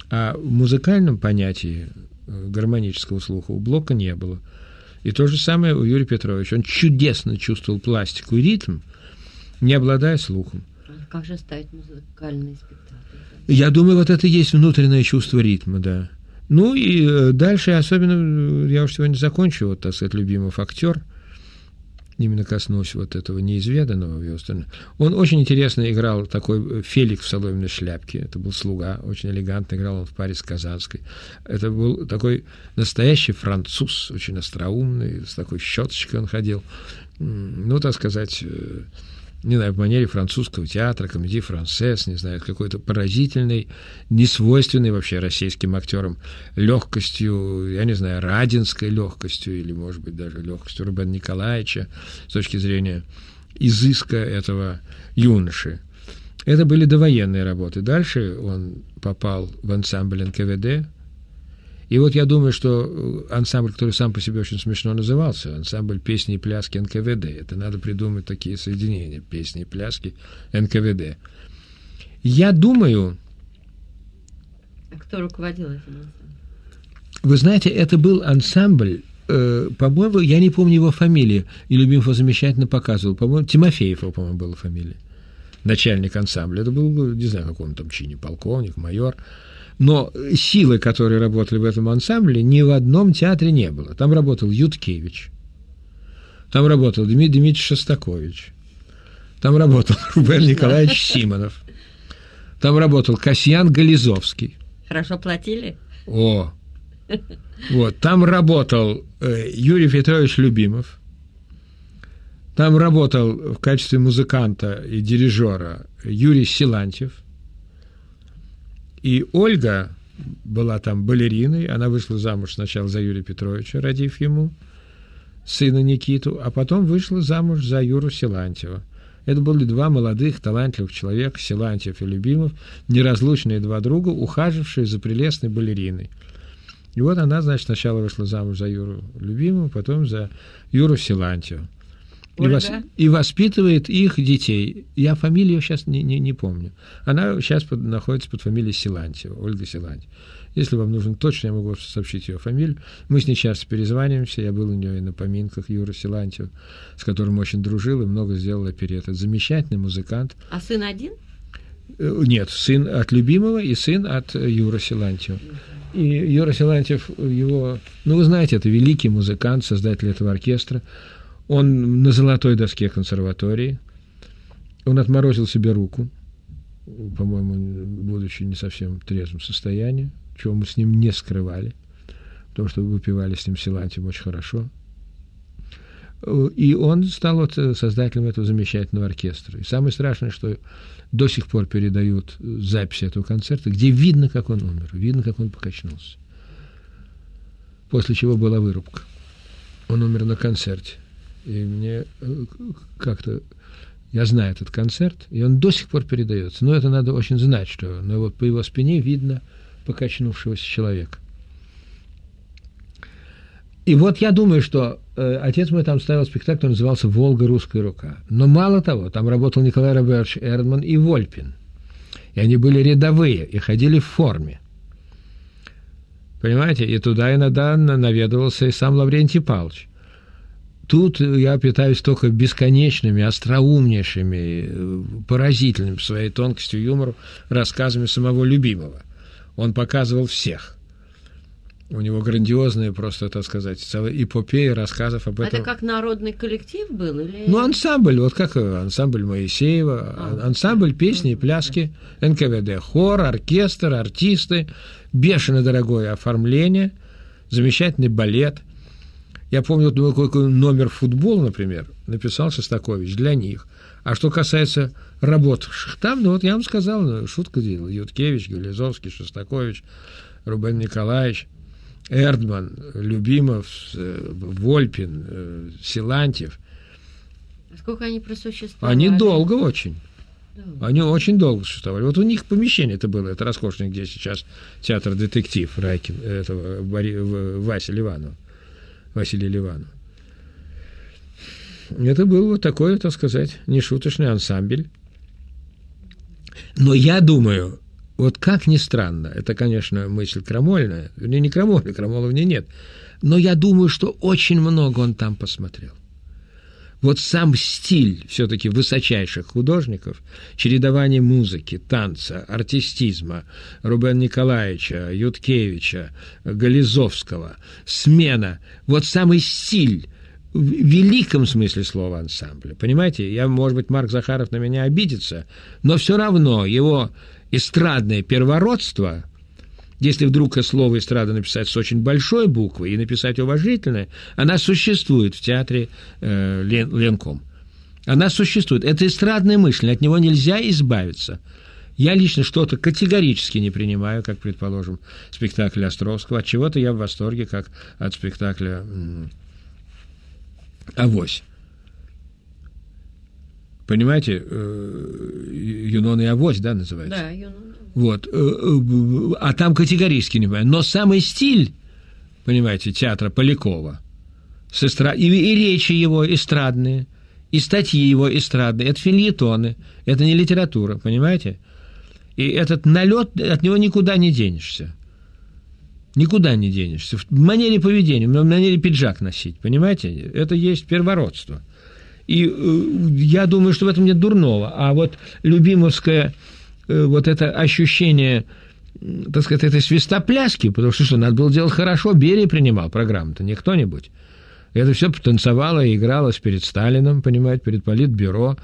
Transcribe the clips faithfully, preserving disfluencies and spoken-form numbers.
А в музыкальном понятии гармонического слуха у Блока не было. И то же самое у Юрия Петровича. Он чудесно чувствовал пластику и ритм, не обладая слухом. Как же ставить музыкальный спектакль? Я думаю, вот это и есть внутреннее чувство ритма, да. Ну и дальше, особенно, я уж сегодня закончу, вот, так сказать, Любимов актер, именно коснусь вот этого неизведанного в его стороне. Он очень интересно играл такой Феликс в соломенной шляпке, это был слуга, очень элегантно играл он в паре с Казанской. Это был такой настоящий француз, очень остроумный, с такой щеточкой он ходил, ну, так сказать, не знаю, в манере французского театра, комедии франсес, не знаю, какой-то поразительной, несвойственной вообще российским актерам легкостью, я не знаю, радинской легкостью, или, может быть, даже легкостью Рубена Николаевича с точки зрения изыска этого юноши. Это были довоенные работы. Дальше он попал в ансамбль эн ка вэ дэ. И вот я думаю, что ансамбль, который сам по себе очень смешно назывался, ансамбль песни и пляски эн ка вэ дэ. Это надо придумать такие соединения, песни и пляски эн ка вэ дэ. Я думаю... А кто руководил этим ансамблем? Вы знаете, это был ансамбль, э, по-моему, я не помню его фамилии, и Любимов его замечательно показывал, по-моему, Тимофеев, по-моему, была фамилия, начальник ансамбля. Это был, не знаю, в каком там чине, полковник, майор. Но силы, которые работали в этом ансамбле, ни в одном театре не было. Там работал Юткевич, там работал Дмитрий Дмитриевич Шостакович, там работал Рубен Николаевич Симонов, там работал Касьян Гализовский. Хорошо платили? О! Вот, там работал э, Юрий Петрович Любимов, там работал в качестве музыканта и дирижера Юрий Силантьев. И Ольга была там балериной, она вышла замуж сначала за Юрия Петровича, родив ему сына Никиту, а потом вышла замуж за Юру Силантьева. Это были два молодых, талантливых человека, Силантьев и Любимов, неразлучные два друга, ухажившие за прелестной балериной. И вот она, значит, сначала вышла замуж за Юру Любимова, потом за Юру Силантьева. И, вос, и воспитывает их детей. Я фамилию сейчас не, не, не помню. Она сейчас под, находится под фамилией Силантьева, Ольга Силантьева. Если вам нужен точно, я могу сообщить ее фамилию. Мы с ней часто перезваниваемся. Я был у нее и на поминках Юры Силантьева, с которым очень дружил и много сделал оперет. Это замечательный музыкант. А сын один? Нет, сын от Любимова и сын от Юры Силантьева. И Юра Силантьев, его, ну, вы знаете, это великий музыкант, создатель этого оркестра. Он на золотой доске консерватории. Он отморозил себе руку, по-моему, будучи не совсем в трезвом состоянии, чего мы с ним не скрывали, потому что выпивали с ним Силантьевым очень хорошо. И он стал вот создателем этого замечательного оркестра. И самое страшное, что до сих пор передают записи этого концерта, где видно, как он умер, видно, как он покачнулся. После чего была вырубка. Он умер на концерте. И мне как-то... Я знаю этот концерт, и он до сих пор передается. Но это надо очень знать, что но вот по его спине видно покачнувшегося человека. И вот я думаю, что э, отец мой там ставил спектакль, он назывался «Волга. Русская рука». Но мало того, там работал Николай Робертович Эрдман и Вольпин. И они были рядовые, и ходили в форме. Понимаете? И туда иногда наведывался и сам Лаврентий Павлович. Тут я питаюсь только бесконечными, остроумнейшими, поразительными своей тонкостью юмора рассказами самого Любимова. Он показывал всех. У него грандиозные, просто, так сказать, целая эпопея рассказов об этом. Это как народный коллектив был? Или... Ну, ансамбль, вот как ансамбль Моисеева, а, ансамбль песни и пляски, эн ка вэ дэ, хор, оркестр, артисты, бешено дорогое оформление, замечательный балет. Я помню, вот какой номер футбол, например, написал Шостакович для них. А что касается работавших там, ну вот я вам сказал, ну, шутка делала, Юткевич, Гализовский, Шостакович, Рубен Николаевич, Эрдман, Любимов, Вольпин, Силантьев. А сколько они просуществовали? Они долго очень. Да. Они очень долго существовали. Вот у них помещение это было, это роскошное, где сейчас театр детектив Райкин, этого Васи Ливанова. Василия Ливанова. Это был вот такой, так сказать, нешуточный ансамбль. Но я думаю, вот как ни странно, это, конечно, мысль крамольная, вернее, не крамольная, крамола в ней нет, но я думаю, что очень много он там посмотрел. Вот сам стиль все-таки высочайших художников, чередование музыки, танца, артистизма, Рубена Николаевича, Юткевича, Гализовского, смена, вот самый стиль в великом смысле слова ансамбля. Понимаете, я, может быть, Марк Захаров на меня обидится, но все равно его эстрадное первородство, если вдруг слово «эстрада» написать с очень большой буквы и написать уважительное, она существует в театре э, Лен, Ленком. Она существует. Это эстрадное мышление, от него нельзя избавиться. Я лично что-то категорически не принимаю, как, предположим, спектакль Островского. От чего-то я в восторге, как от спектакля м- «Авось». Понимаете, «Юнон и Авось», да, называется? Да, «Юнон». Вот. А там категорически не понимаю. Но самый стиль, понимаете, театра Полякова, с эстра... и, и речи его эстрадные, и статьи его эстрадные, это фельетоны, это не литература, понимаете? И этот налет, от него никуда не денешься. Никуда не денешься. В манере поведения, в манере пиджак носить, понимаете? Это есть первородство. И э, я думаю, что в этом нет дурного. А вот любимовское э, вот это ощущение, так сказать, этой свистопляски, потому что что, надо было делать хорошо, Берия принимал программу-то, не кто-нибудь. Это все танцевало и игралось перед Сталином, понимаете, перед Политбюро.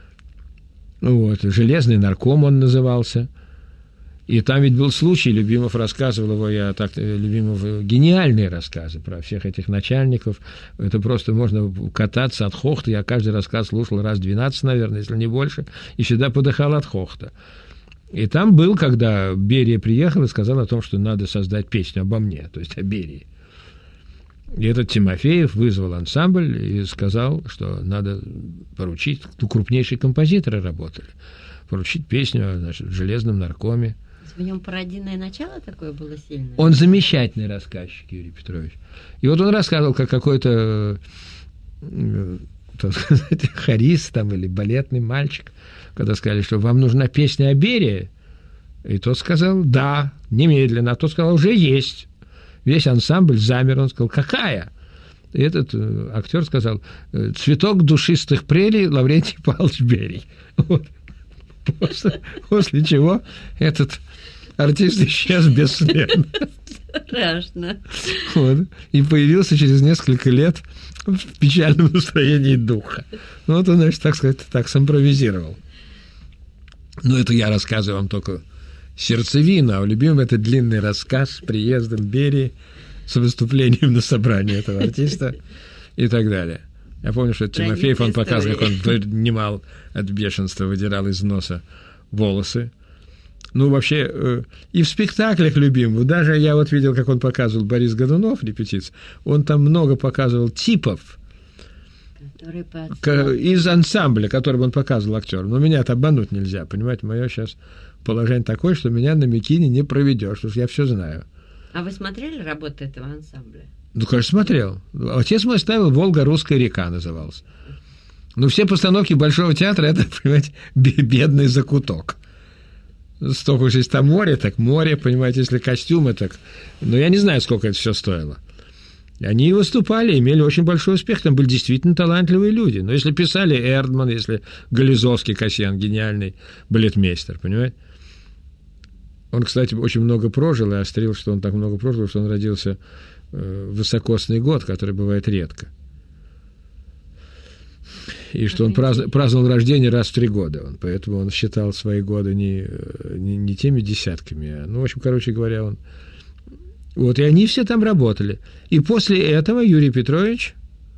Вот, «Железный нарком» он назывался. И там ведь был случай, Любимов рассказывал его, я так, Любимов, гениальные рассказы про всех этих начальников. Это просто можно кататься от хохта. Я каждый рассказ слушал раз двенадцать, наверное, если не больше, и всегда подыхал от хохта. И там был, когда Берия приехал и сказал о том, что надо создать песню обо мне, то есть о Берии. И этот Тимофеев вызвал ансамбль и сказал, что надо поручить, ну, крупнейшие композиторы работали, поручить песню, значит, в «Железном наркоме». В нем пародийное начало такое было сильное? Он замечательный рассказчик, Юрий Петрович. И вот он рассказывал, как какой-то, так сказать, хорист там, или балетный мальчик, когда сказали, что вам нужна песня о Берии, и тот сказал, да, немедленно. А тот сказал, уже есть. Весь ансамбль замер. Он сказал, какая? И этот э, актер сказал, «Цветок душистых прерий Лаврентий Павлович Берий». Вот. После, после чего этот артист исчез бесследно. Страшно. Вот. И появился через несколько лет в печальном настроении духа. Вот он, значит, так сказать, так симпровизировал. Но это я рассказываю вам только сердцевину, а у Любимого это длинный рассказ с приездом Берии, с выступлением на собрании этого артиста и так далее. Я помню, что Тимофеев, он показывал, как он вынимал от бешенства, выдирал из носа волосы. Ну, вообще, и в спектаклях Любимого, даже я вот видел, как он показывал Борис Годунов, репетиции, он там много показывал типов из ансамбля, который он показывал актерам. Но меня-то обмануть нельзя, понимаете, мое сейчас положение такое, что меня на Микине не проведешь, потому что я все знаю. А вы смотрели работу этого ансамбля? Ну, конечно, смотрел. Отец мой ставил «Волга, русская река» назывался. Но все постановки Большого театра – это, понимаете, бедный закуток. Столько уж есть там море, так море, понимаете, если костюмы, так... Но я не знаю, сколько это все стоило. Они выступали, имели очень большой успех, там были действительно талантливые люди. Но если писали Эрдман, если Гализовский, Касьян, гениальный балетмейстер, понимаете? Он, кстати, очень много прожил, и острил, что он так много прожил, что он родился в высокосный год, который бывает редко. И что он праздновал, праздновал рождение раз в три года. Он, поэтому он считал свои годы не, не, не теми десятками, а, ну, в общем, короче говоря, он... Вот, и они все там работали. И после этого Юрий Петрович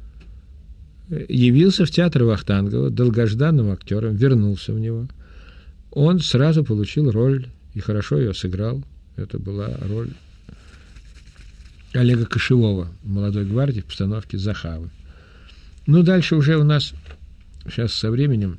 явился в театр Вахтангова долгожданным актером, вернулся в него. Он сразу получил роль, и хорошо ее сыграл. Это была роль Олега Кошевого в «Молодой гвардии» в постановке «Захавы». Ну, дальше уже у нас, сейчас со временем,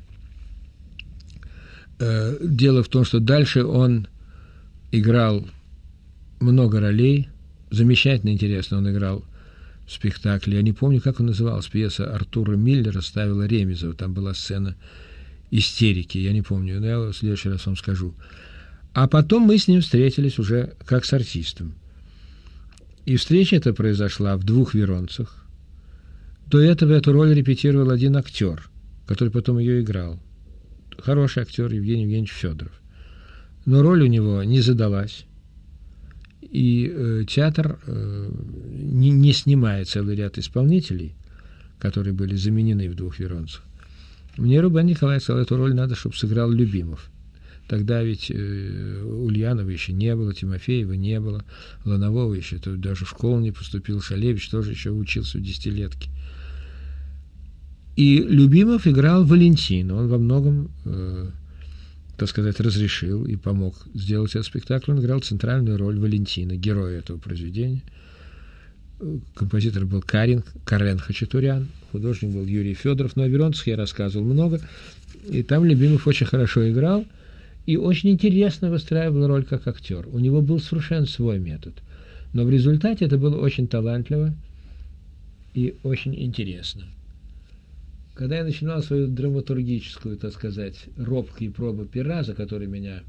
э, дело в том, что дальше он играл много ролей, замечательно интересно он играл в спектакле. Я не помню, как он назывался, пьеса Артура Миллера ставила Ремезова, там была сцена истерики, я не помню, но я в следующий раз вам скажу. А потом мы с ним встретились уже как с артистом. И встреча эта произошла в «Двух Веронцах». До этого эту роль репетировал один актер, который потом ее играл. Хороший актер Евгений Евгеньевич Федоров. Но роль у него не задалась. И э, театр э, не, не снимая целый ряд исполнителей, которые были заменены в «Двух Веронцах», мне Рубен Николаевич сказал, эту роль надо, чтобы сыграл Любимов. Тогда ведь э, Ульянова еще не было, Тимофеева не было, Ланового еще, то даже в школу не поступил, Шалевич тоже еще учился в десятилетке. И Любимов играл Валентина. Он во многом, э, так сказать, разрешил и помог сделать этот спектакль. Он играл центральную роль Валентина, героя этого произведения. Композитор был Карин, Карен Хачатурян, художник был Юрий Федоров. Но о Веронцах я рассказывал много. И там Любимов очень хорошо играл и очень интересно выстраивал роль как актер. У него был совершенно свой метод. Но в результате это было очень талантливо и очень интересно. Когда я начинал свою драматургическую, так сказать, робкие пробы пера, за которые меня,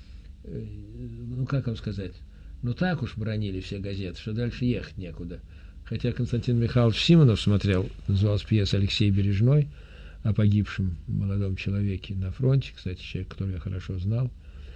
ну как вам сказать, ну так уж бронили все газеты, что дальше ехать некуда. Хотя Константин Михайлович Симонов смотрел, называлась пьеса «Алексей Бережной» о погибшем молодом человеке на фронте, кстати, человек, которого я хорошо знал.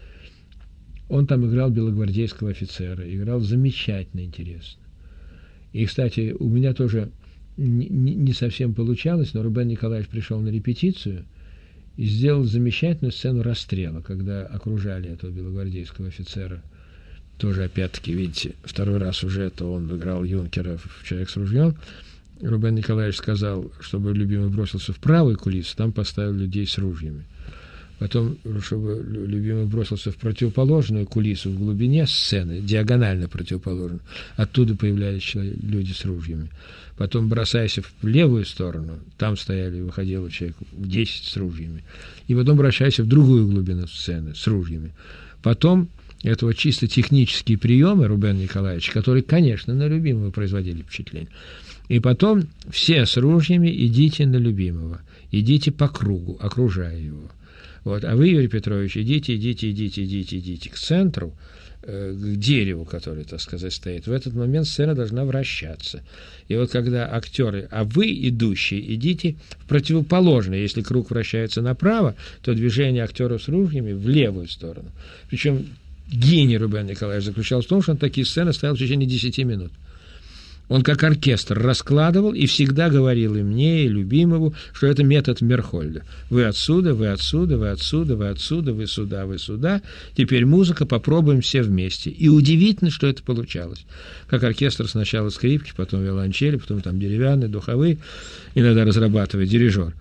Он там играл белогвардейского офицера, играл замечательно интересно. И, кстати, у меня тоже не, не совсем получалось, но Рубен Николаевич пришел на репетицию и сделал замечательную сцену расстрела, когда окружали этого белогвардейского офицера. Тоже, опять-таки, видите, второй раз уже это он играл юнкера в «Человек с ружьем». Рубен Николаевич сказал, чтобы Любимый бросился в правую кулису, там поставил людей с ружьями. Потом, чтобы Любимый бросился в противоположную кулису в глубине сцены, диагонально противоположную, оттуда появлялись люди с ружьями. Потом, бросаясь в левую сторону, там стояли, выходило человек десять с ружьями. И потом, бросаясь в другую глубину сцены с ружьями. Потом, это вот чисто технические приемы Рубена Николаевича, которые, конечно, на Любимого производили впечатление. И потом все с ружьями идите на Любимого, идите по кругу, окружая его. Вот. А вы, Юрий Петрович, идите, идите, идите, идите, идите к центру, э, к дереву, который, так сказать, стоит. В этот момент сцена должна вращаться. И вот когда актеры, а вы, идущие, идите в противоположное. Если круг вращается направо, то движение актеров с ружьями в левую сторону. Причем гений Рубен Николаевич заключался в том, что он такие сцены ставил в течение десяти минут. Он как оркестр раскладывал и всегда говорил и мне, и Любимову, что это метод Мерхольда. Вы отсюда, вы отсюда, вы отсюда, вы отсюда, вы сюда, вы сюда. Теперь музыка, попробуем все вместе. И удивительно, что это получалось. Как оркестр сначала скрипки, потом виолончели, потом там деревянные, духовые. Иногда разрабатывает дирижер.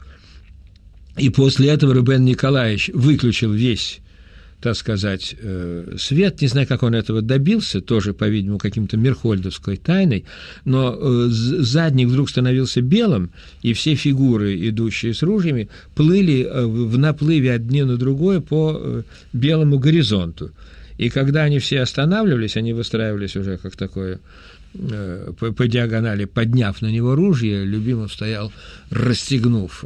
И после этого Рубен Николаевич выключил весь, так сказать, свет. Не знаю, как он этого добился, тоже, по-видимому, каким-то мерхольдовской тайной, но задник вдруг становился белым, и все фигуры, идущие с ружьями, плыли в наплыве одни на другое по белому горизонту. И когда они все останавливались, они выстраивались уже как такое по, по диагонали, подняв на него ружье, Любимов стоял, расстегнув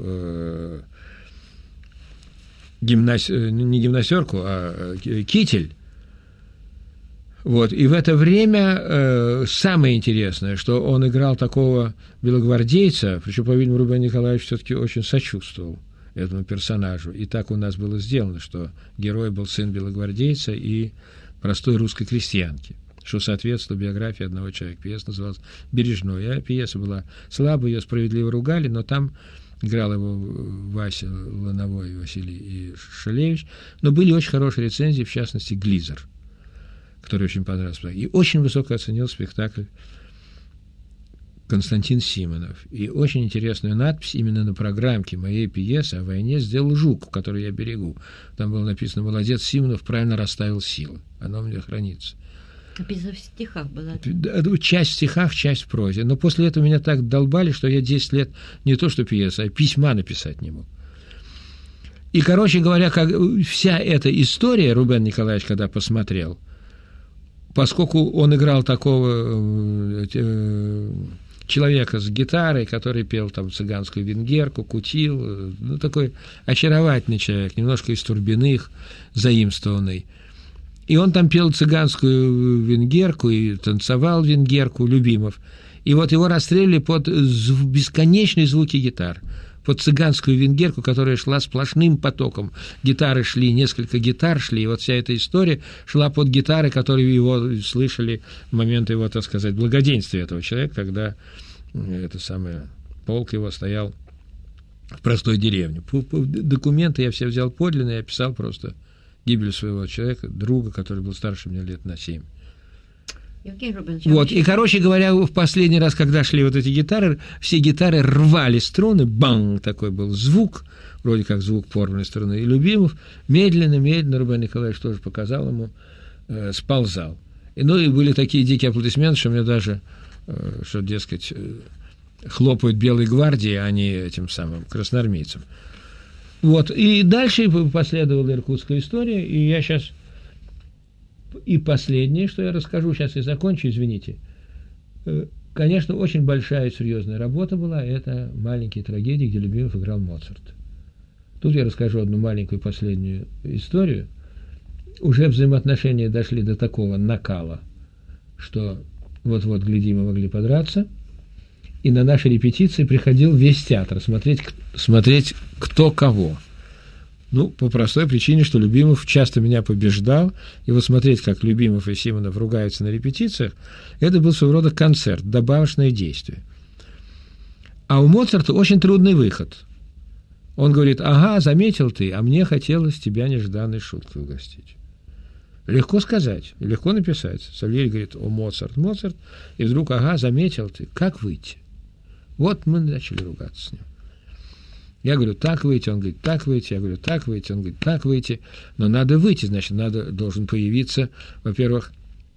Гимнас... не гимнастерку, а китель. Вот. И в это время э, самое интересное, что он играл такого белогвардейца, причем, по-видимому, Рубен Николаевич все-таки очень сочувствовал этому персонажу. И так у нас было сделано, что герой был сын белогвардейца и простой русской крестьянки, что соответствовало биографии одного человека. Пьеса называлась «Бережной». А пьеса была слабая, ее справедливо ругали, но там играл его Вася Лановой, Василий и Шалевич, но были очень хорошие рецензии, в частности, Глизер, который очень понравился. И очень высоко оценил спектакль Константин Симонов. И очень интересную надпись именно на программке моей пьесы о войне сделал Жуков, который я берегу. Там было написано: «Молодец, Симонов правильно расставил силы». Оно у меня хранится. Пьеса в стихах была. Часть в стихах, часть в прозе. Но после этого меня так долбали, что я десять лет не то что пьеса, а письма написать не мог. И, короче говоря, как вся эта история, Рубен Николаевич, когда посмотрел, поскольку он играл такого э, человека с гитарой, который пел там цыганскую венгерку, кутил, ну, такой очаровательный человек, немножко из Турбиных заимствованный. И он там пел цыганскую венгерку и танцевал венгерку Любимов. И вот его расстреляли под зв- бесконечные звуки гитар, под цыганскую венгерку, которая шла сплошным потоком. Гитары шли, несколько гитар шли, и вот вся эта история шла под гитары, которые его слышали в момент его, так сказать, благоденствия этого человека, когда это самое, полк его стоял в простой деревне. Документы я все взял подлинные, я писал просто гибель своего человека, друга, который был старше меня лет на семь. Вот, и, короче говоря, в последний раз, когда шли вот эти гитары, все гитары рвали струны, бам, такой был звук, вроде как звук порванной струны, и Любимов медленно-медленно, Рубен Николаевич тоже показал ему, э, сползал. И, ну, и были такие дикие аплодисменты, что мне даже, э, что, дескать, э, хлопают Белой гвардии, а не этим самым красноармейцам. Вот, и дальше последовала иркутская история, и я сейчас... И последнее, что я расскажу, сейчас я закончу, извините. Конечно, очень большая и серьезная работа была, это «Маленькие трагедии», где Любимов играл Моцарт. Тут я расскажу одну маленькую последнюю историю. Уже взаимоотношения дошли до такого накала, что вот-вот, гляди, мы могли подраться, и на наши репетиции приходил весь театр смотреть, смотреть кто кого. Ну, по простой причине, что Любимов часто меня побеждал, и вот смотреть, как Любимов и Симонов ругаются на репетициях, это был своего рода концерт, добавочное действие. А у Моцарта очень трудный выход. Он говорит: ага, заметил ты, а мне хотелось тебя нежданной шуткой угостить. Легко сказать, легко написать. Сальери говорит: о, Моцарт, Моцарт, и вдруг: ага, заметил ты, как выйти? Вот мы начали ругаться с ним. Я говорю: так выйти, он говорит: так выйти, я говорю: так выйти, он говорит: так выйти, но надо выйти, значит, надо, должен появиться, во-первых,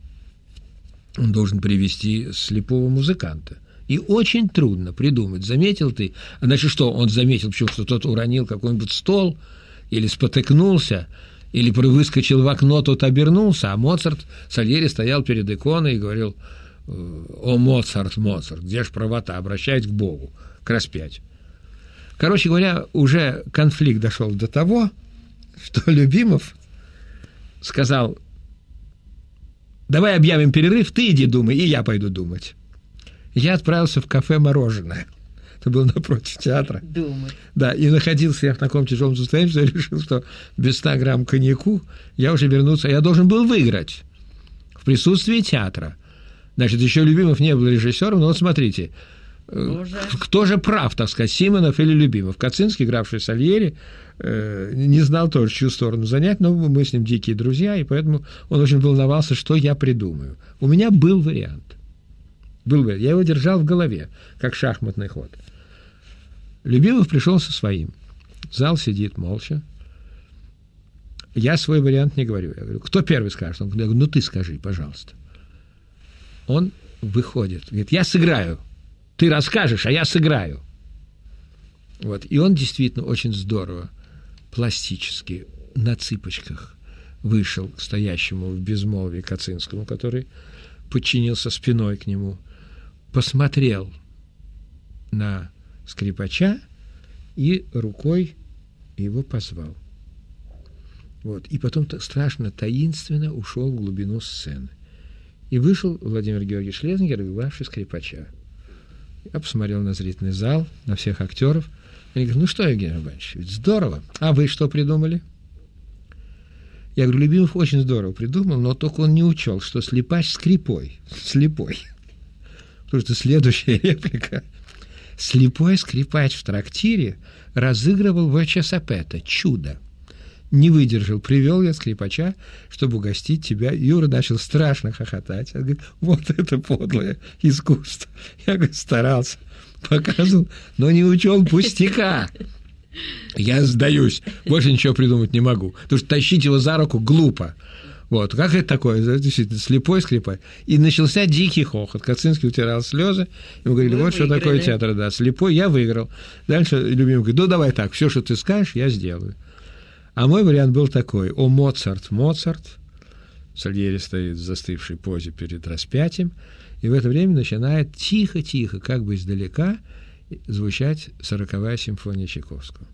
он должен привести слепого музыканта. И очень трудно придумать, заметил ты, а значит, что, он заметил, почему, что тот уронил какой-нибудь стол, или спотыкнулся, или выскочил в окно, тот обернулся, а Моцарт, Сальери стоял перед иконой и говорил: о, Моцарт, Моцарт, где ж правота, обращаясь к Богу, к распятию. Короче говоря, уже конфликт дошел до того, что Любимов сказал: давай объявим перерыв, ты иди думай, и я пойду думать. Я отправился в кафе «Мороженое». Это было напротив театра. Думать. Да, и находился я в таком тяжелом состоянии, что я решил, что без ста грамм коньяку я уже вернуться. Я должен был выиграть в присутствии театра. Значит, еще Любимов не был режиссером, но вот смотрите, Боже. Кто же прав, так сказать, Симонов или Любимов? Кацинский, игравший Сальери, не знал тоже, чью сторону занять, но мы с ним дикие друзья, и поэтому он очень волновался, что я придумаю. У меня был вариант. Был вариант. Я его держал в голове, как шахматный ход. Любимов пришел со своим. Зал сидит молча. Я свой вариант не говорю. Я говорю: кто первый скажет? Он говорит: ну ты скажи, пожалуйста. Он выходит, говорит: я сыграю. Ты расскажешь, а я сыграю. Вот. И он действительно очень здорово, пластически, на цыпочках вышел к стоящему в безмолвии Кацинскому, который подчинился спиной к нему, посмотрел на скрипача и рукой его позвал. Вот. И потом страшно таинственно ушел в глубину сцены. И вышел Владимир Георгиевич Шлезингер, игравший скрипача. Я посмотрел на зрительный зал, на всех актеров. Я говорю: ну что, Евгений Иванович, ведь здорово. А вы что придумали? Я говорю: Любимов очень здорово придумал, но только он не учел, что слепач скрипой. Слепой. Потому что следующая реплика. Слепой скрипач в трактире разыгрывал Войча Сапета «Чудо». Не выдержал, привел я скрипача, чтобы угостить тебя. Юра начал страшно хохотать. Он говорит: вот это подлое искусство. Я, говорит, старался, показывал, но не учел пустяка. Я сдаюсь, больше ничего придумать не могу. Потому что тащить его за руку глупо. Вот, как это такое? Действительно, слепой скрипач. И начался дикий хохот. Кацинский утирал слезы. Ему говорили: вы вот выиграли. Что такое театр, да, слепой, я выиграл. Дальше Любимый говорит: ну давай так, все, что ты скажешь, я сделаю. А мой вариант был такой: о, Моцарт, Моцарт. Сальери стоит в застывшей позе перед распятием, и в это время начинает тихо-тихо, как бы издалека, звучать сороковая симфония Чайковского.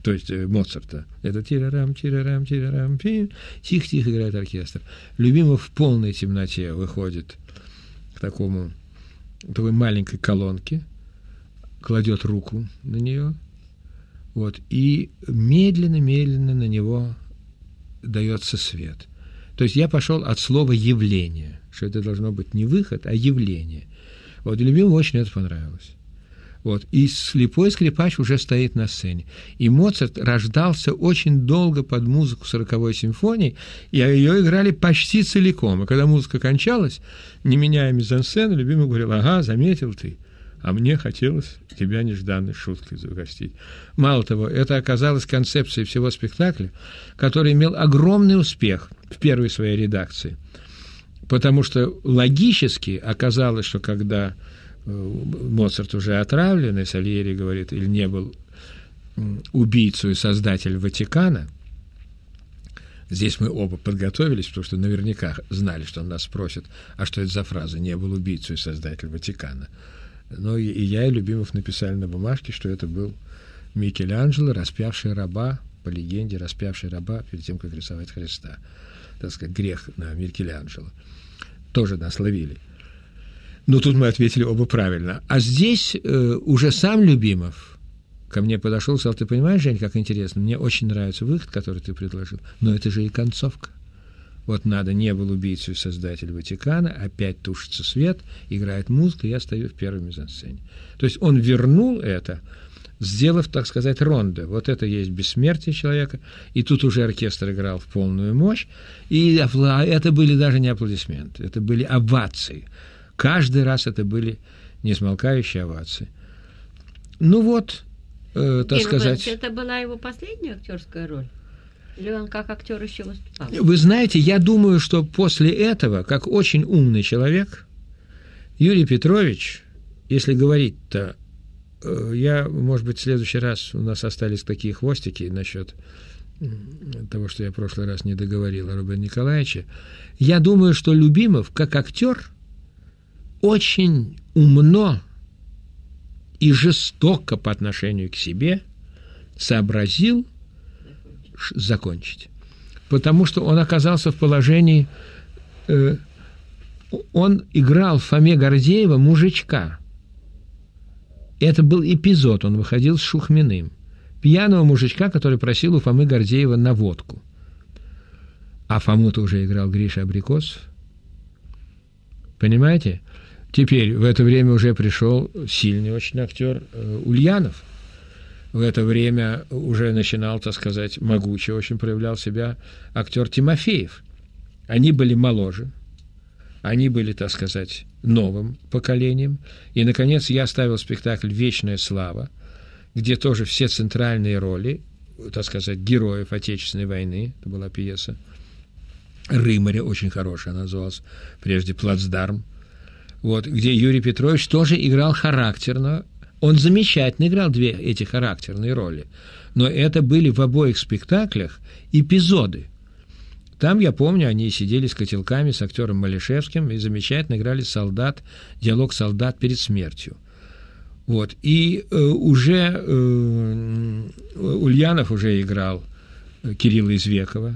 то есть Моцарта. Это тирарам, тирарам, тирарам, тихо-тихо играет оркестр. Любимов в полной темноте выходит к такому, такой маленькой колонке, кладет руку на нее, вот, и медленно-медленно на него дается свет. То есть я пошел от слова «явление», что это должно быть не выход, а явление. Вот, и Любимову очень это понравилось. Вот, и слепой скрипач уже стоит на сцене. И Моцарт рождался очень долго под музыку сороковой симфонии, и ее играли почти целиком. И когда музыка кончалась, не меняя мизансцену, Любимов говорил: ага, заметил ты, а мне хотелось тебя нежданной шуткой загостить. Мало того, это оказалось концепцией всего спектакля, который имел огромный успех в первой своей редакции. Потому что логически оказалось, что когда Моцарт уже отравленный, Сальери говорит, или не был убийцей и создатель Ватикана, здесь мы оба подготовились, потому что наверняка знали, что он нас спросит, а что это за фраза «не был убийцей и создатель Ватикана». Но и, и я, и Любимов написали на бумажке, что это был Микеланджело, распявший раба, по легенде, распявший раба перед тем, как рисовать Христа. Так сказать, грех на Микеланджело. Тоже нас ловили. Но тут мы ответили оба правильно. А здесь э, уже сам Любимов ко мне подошел и сказал: ты понимаешь, Жень, как интересно, мне очень нравится выход, который ты предложил, но это же и концовка. Вот надо, не был убийцей создатель Ватикана, опять тушится свет, играет музыка, и я стою в первой мизансцене. То есть он вернул это, сделав, так сказать, рондо. Вот это есть бессмертие человека, и тут уже оркестр играл в полную мощь, и это были даже не аплодисменты, это были овации. Каждый раз это были несмолкающие овации. Ну вот, э, так Гейн сказать... Это была его последняя актерская роль? Или он как актер еще выступал? Вы знаете, я думаю, что после этого, как очень умный человек, Юрий Петрович, если говорить-то, э, я, может быть, в следующий раз, у нас остались такие хвостики насчет того, что я в прошлый раз не договорил о Рубене Николаевиче, я думаю, что Любимов, как актер, очень умно и жестоко по отношению к себе сообразил закончить. Потому что он оказался в положении... Э, он играл в Фоме Гордеева мужичка. Это был эпизод, он выходил с Шухминым. Пьяного мужичка, который просил у Фомы Гордеева на водку. А Фому-то уже играл Гриша Абрикосов. Понимаете? Теперь в это время уже пришел сильный очень актер э, Ульянов. В это время уже начинал, так сказать, могуче очень проявлял себя актер Тимофеев. Они были моложе, они были, так сказать, новым поколением. И, наконец, я ставил спектакль «Вечная слава», где тоже все центральные роли, так сказать, героев Отечественной войны, это была пьеса Рымаря, очень хорошая, она называлась прежде «Плацдарм», вот, где Юрий Петрович тоже играл характерно. Он замечательно играл две эти характерные роли, но это были в обоих спектаклях эпизоды. Там, я помню, они сидели с котелками, с актером Малишевским и замечательно играли солдат, диалог солдат перед смертью. Вот. И э, уже э, Ульянов уже играл Кирилла Извекова,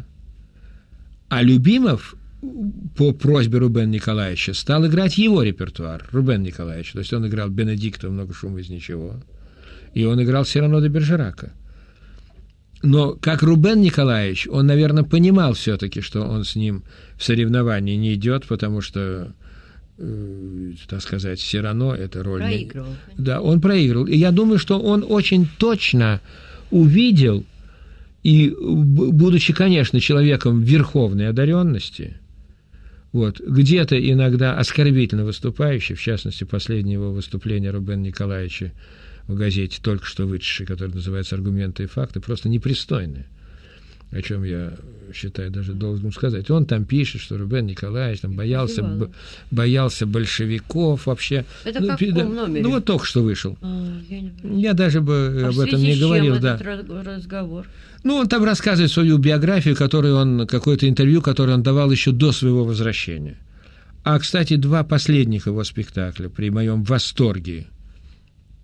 а Любимов по просьбе Рубена Николаевича стал играть его репертуар, Рубен Николаевич. То есть он играл Бенедикта, много шума из ничего, и он играл Сирано де Бержерака. Но как Рубен Николаевич, он, наверное, понимал все-таки, что он с ним в соревновании не идет, потому что, э, так сказать, Сирано – это роль... Проигрывал. Да, он проигрывал. И я думаю, что он очень точно увидел, и, будучи, конечно, человеком верховной одаренности, вот, где-то иногда оскорбительно выступающий, в частности, последнее его выступление Рубена Николаевича в газете, только что вышедшей, которая называется «Аргументы и факты», просто непристойные, о чем я считаю даже должен сказать. Он там пишет, что Рубен Николаевич там боялся, б, боялся большевиков вообще. Это ну, в каком да, номере? Ну, вот только что вышел. А, я, не я даже бы а об этом не говорил. Да. Этот разговор? Ну, он там рассказывает свою биографию, которую он, какое-то интервью, которое он давал еще до своего возвращения. А, кстати, два последних его спектакля при моем восторге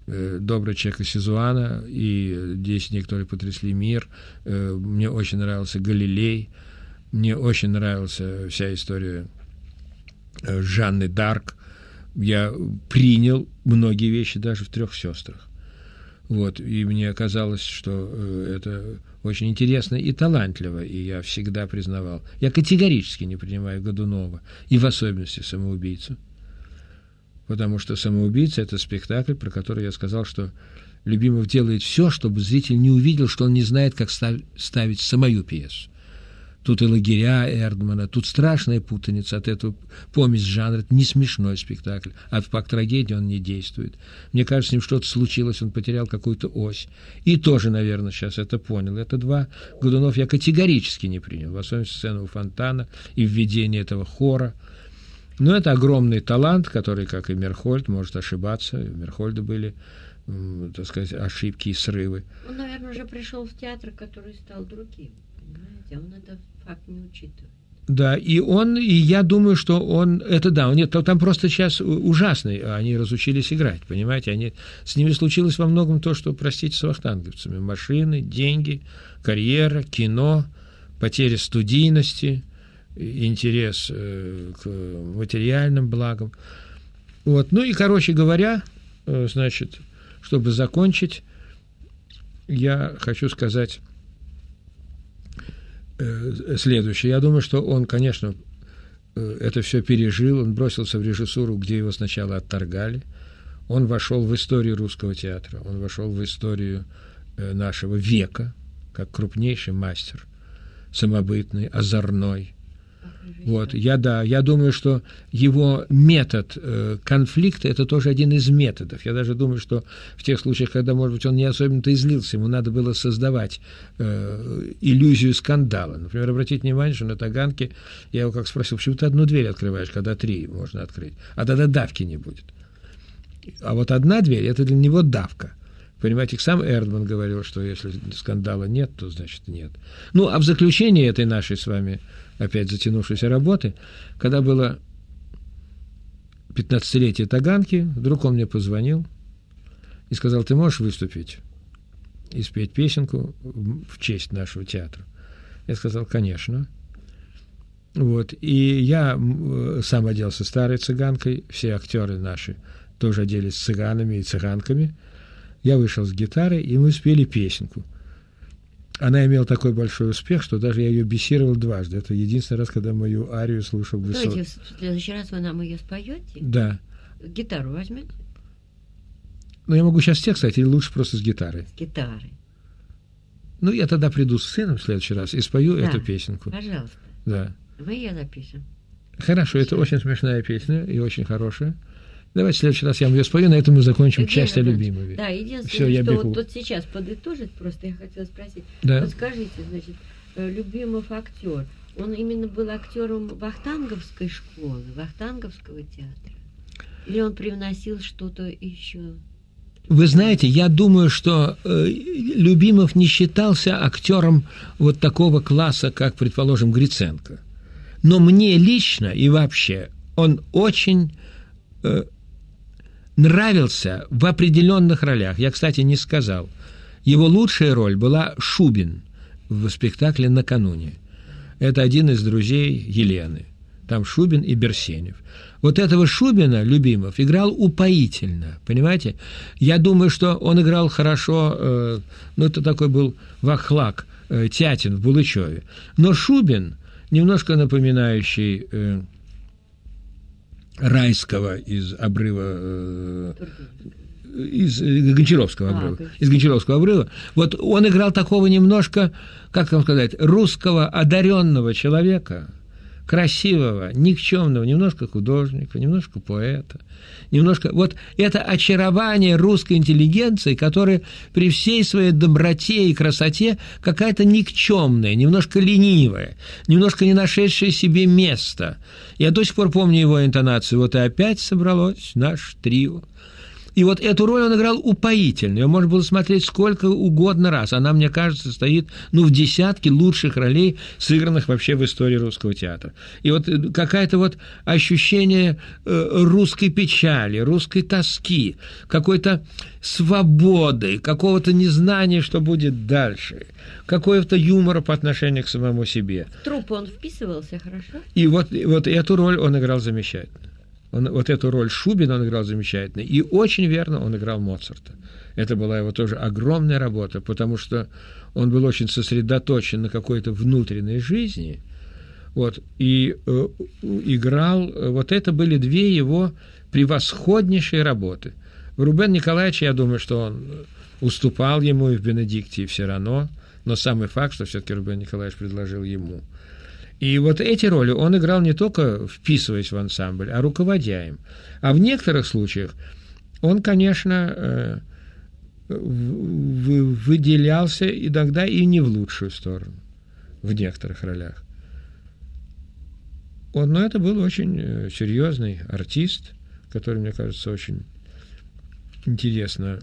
«Добрый человек» из Сезуана и «Десять дней, которые потрясли мир». Мне очень нравился «Галилей». Мне очень нравилась вся история Жанны Дарк. Я принял многие вещи даже в «Трех сестрах». Вот, и мне казалось, что это очень интересно и талантливо, и я всегда признавал. Я категорически не принимаю Годунова, и в особенности «Самоубийцу». Потому что «Самоубийца» — это спектакль, про который я сказал, что Любимов делает все, чтобы зритель не увидел, что он не знает, как ставить самую пьесу. Тут и лагеря Эрдмана, тут страшная путаница от этого, помесь жанра. Это не смешной спектакль. От факт-трагедии он не действует. Мне кажется, с ним что-то случилось, он потерял какую-то ось. И тоже, наверное, сейчас это понял. Это два Годунов я категорически не принял. В особенности сцену у фонтана и введение этого хора. Но это огромный талант, который, как и Мерхольд, может ошибаться. У Мерхольда были, так сказать, ошибки и срывы. Он, наверное, уже пришел в театр, который стал другим. Понимаете, он этот факт не учитывает. Да, и он, и я думаю, что он, это да, нет, там просто сейчас ужасный, они разучились играть, понимаете, они, с ними случилось во многом то, что, простите, с вахтанговцами: машины, деньги, карьера, кино, потеря студийности, интерес э, к материальным благам. Вот, ну и, короче говоря, э, значит, чтобы закончить, я хочу сказать следующее. Я думаю, что он, конечно, это все пережил, он бросился в режиссуру, где его сначала отторгали. Он вошел в историю русского театра, он вошел в историю нашего века, как крупнейший мастер, самобытный, озорной. Вот, я, да, я думаю, что его метод э, конфликта – это тоже один из методов. Я даже думаю, что в тех случаях, когда, может быть, он не особенно-то излился, ему надо было создавать э, иллюзию скандала. Например, обратите внимание, что на Таганке я его как спросил: почему ты одну дверь открываешь, когда три можно открыть, а тогда давки не будет. А вот одна дверь – это для него давка. Понимаете, сам Эрдман говорил, что если скандала нет, то значит нет. Ну, а в заключение этой нашей с вами опять затянувшейся работы, когда было пятнадцатилетие Таганки, вдруг он мне позвонил и сказал: ты можешь выступить и спеть песенку в честь нашего театра? Я сказал: конечно. Вот. И я сам оделся старой цыганкой, все актеры наши тоже оделись цыганами и цыганками. Я вышел с гитарой, и мы спели песенку. Она имела такой большой успех, что даже я ее бисировал дважды. Это единственный раз, когда мою арию слушал высоко. Давайте в следующий раз вы нам ее споете? Да. Гитару возьмете? Ну, я могу сейчас текст, кстати, или лучше просто с гитарой. С гитарой. Ну, я тогда приду с сыном в следующий раз и спою да, эту песенку. Пожалуйста. Да. Мы ее запишем. Хорошо, это очень смешная песня и очень хорошая. Давайте в следующий раз я вам ее спою, на этом мы закончим Евгений часть о Любимове. Да, единственное, Всё, я что бегу. вот тут сейчас подытожить, просто я хотела спросить. Да. Вот скажите, значит, Любимов актер, он именно был актером вахтанговской школы, вахтанговского театра? Или он привносил что-то еще? Вы знаете, я думаю, что э, Любимов не считался актером вот такого класса, как, предположим, Гриценко. Но мне лично и вообще он очень э, нравился в определенных ролях. Я, кстати, не сказал. Его лучшая роль была Шубин в спектакле «Накануне». Это один из друзей Елены. Там Шубин и Берсенев. Вот этого Шубина Любимов играл упоительно, понимаете? Я думаю, что он играл хорошо, э, ну, это такой был вахлак, э, Тятин в Булычеве. Но Шубин, немножко напоминающий э, Райского из обрыва, э, из Гончаровского обрыва, а, из Гончаровского обрыва, вот он играл такого немножко, как вам сказать, русского одаренного человека, красивого, никчемного, немножко художника, немножко поэта, немножко... Вот это очарование русской интеллигенции, которая при всей своей доброте и красоте какая-то никчемная, немножко ленивая, немножко не нашедшая себе места. Я до сих пор помню его интонацию: вот и опять собралось наше трио. И вот эту роль он играл упоительно. Ее можно было смотреть сколько угодно раз. Она, мне кажется, стоит ну, в десятке лучших ролей, сыгранных вообще в истории русского театра. И вот какое-то вот ощущение русской печали, русской тоски, какой-то свободы, какого-то незнания, что будет дальше, какого-то юмора по отношению к самому себе. В труп он вписывался хорошо? И вот, вот эту роль он играл замечательно. Он, вот эту роль Шубина он играл замечательно. И очень верно он играл Моцарта. Это была его тоже огромная работа, потому что он был очень сосредоточен на какой-то внутренней жизни. Вот, и э, играл... Вот это были две его превосходнейшие работы. Рубен Николаевич, я думаю, что он уступал ему и в «Бенедикте», и в «Сирано», но самый факт, что все-таки Рубен Николаевич предложил ему. И вот эти роли он играл не только вписываясь в ансамбль, а руководя им. А в некоторых случаях он, конечно, выделялся иногда и не в лучшую сторону, в некоторых ролях. Он, но это был очень серьезный артист, который, мне кажется, очень интересно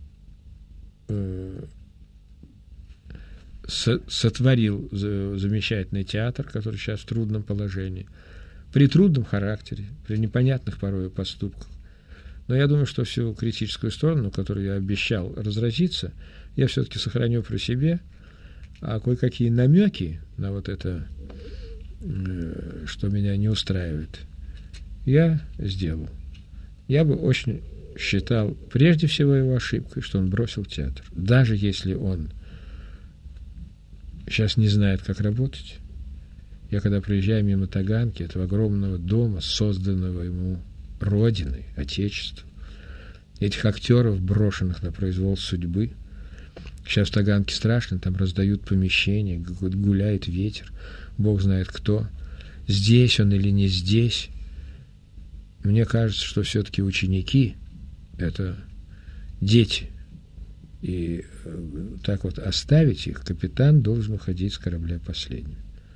сотворил замечательный театр, который сейчас в трудном положении, при трудном характере, при непонятных порой поступках. Но я думаю, что всю критическую сторону, которую я обещал разразиться, я все-таки сохраню при себе, а кое-какие намеки на вот это, что меня не устраивает, я сделал. Я бы очень считал прежде всего его ошибкой, что он бросил театр. Даже если он сейчас не знает, как работать. Я когда проезжаю мимо Таганки, этого огромного дома, созданного ему родиной, отечеством, этих актеров, брошенных на произвол судьбы. Сейчас в Таганке страшно, там раздают помещения, гуляет ветер, Бог знает кто. Здесь он или не здесь. Мне кажется, что все-таки ученики – это дети. И так вот оставить их, капитан должен уходить с корабля последним.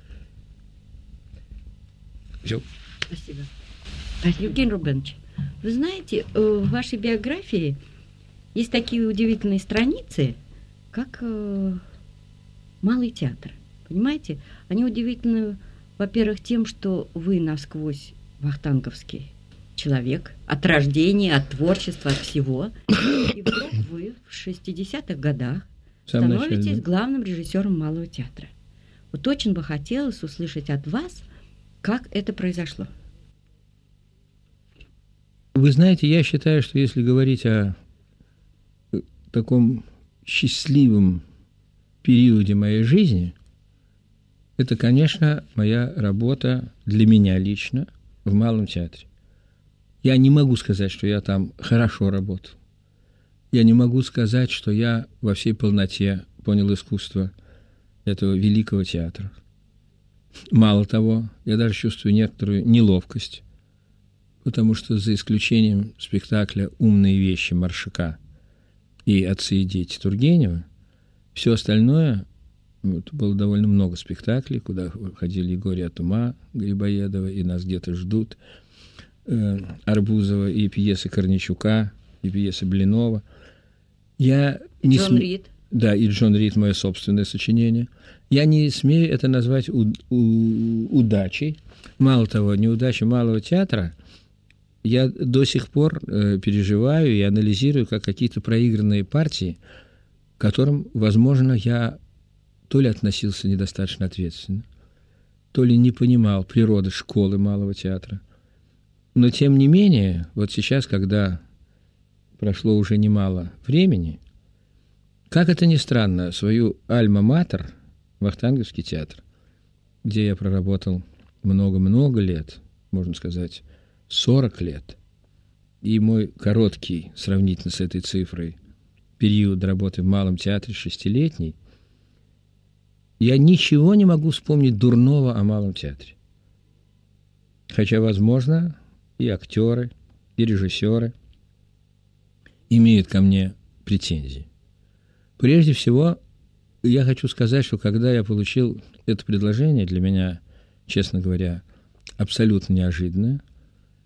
Все. Спасибо. Евгений Рубенович, вы знаете, в вашей биографии есть такие удивительные страницы, как Малый театр. Понимаете? Они удивительны, во-первых, тем, что вы насквозь вахтанговский человек, от рождения, от творчества, от всего. И вдруг вы в шестидесятых годах становитесь главным режиссером Малого театра. Вот очень бы хотелось услышать от вас, как это произошло. Вы знаете, я считаю, что если говорить о таком счастливом периоде моей жизни, это, конечно, моя работа для меня лично в Малом театре. Я не могу сказать, что я там хорошо работал. Я не могу сказать, что я во всей полноте понял искусство этого великого театра. Мало того, я даже чувствую некоторую неловкость, потому что за исключением спектакля «Умные вещи» Маршака и «Отцы и дети» Тургенева, все остальное, вот, было довольно много спектаклей, куда ходили и «Горе от ума» Грибоедова, и «Нас где-то ждут», Арбузова, и пьесы Корничука, и пьесы Блинова. Я не Джон см... Рид. Да, и Джон Рид, мое собственное сочинение. Я не смею это назвать у... У... удачей. Мало того, неудача Малого театра я до сих пор э, переживаю и анализирую как какие-то проигранные партии, к которым, возможно, я то ли относился недостаточно ответственно, то ли не понимал природы школы Малого театра. Но, тем не менее, вот сейчас, когда прошло уже немало времени, как это ни странно, свою альма-матер, Вахтанговский театр, где я проработал много-много лет, можно сказать, сорок лет, и мой короткий, сравнительно с этой цифрой, период работы в Малом театре, шестилетний, я ничего не могу вспомнить дурного о Малом театре. Хотя, возможно, и актеры, и режиссеры имеют ко мне претензии. Прежде всего, я хочу сказать, что когда я получил это предложение, для меня, честно говоря, абсолютно неожиданное,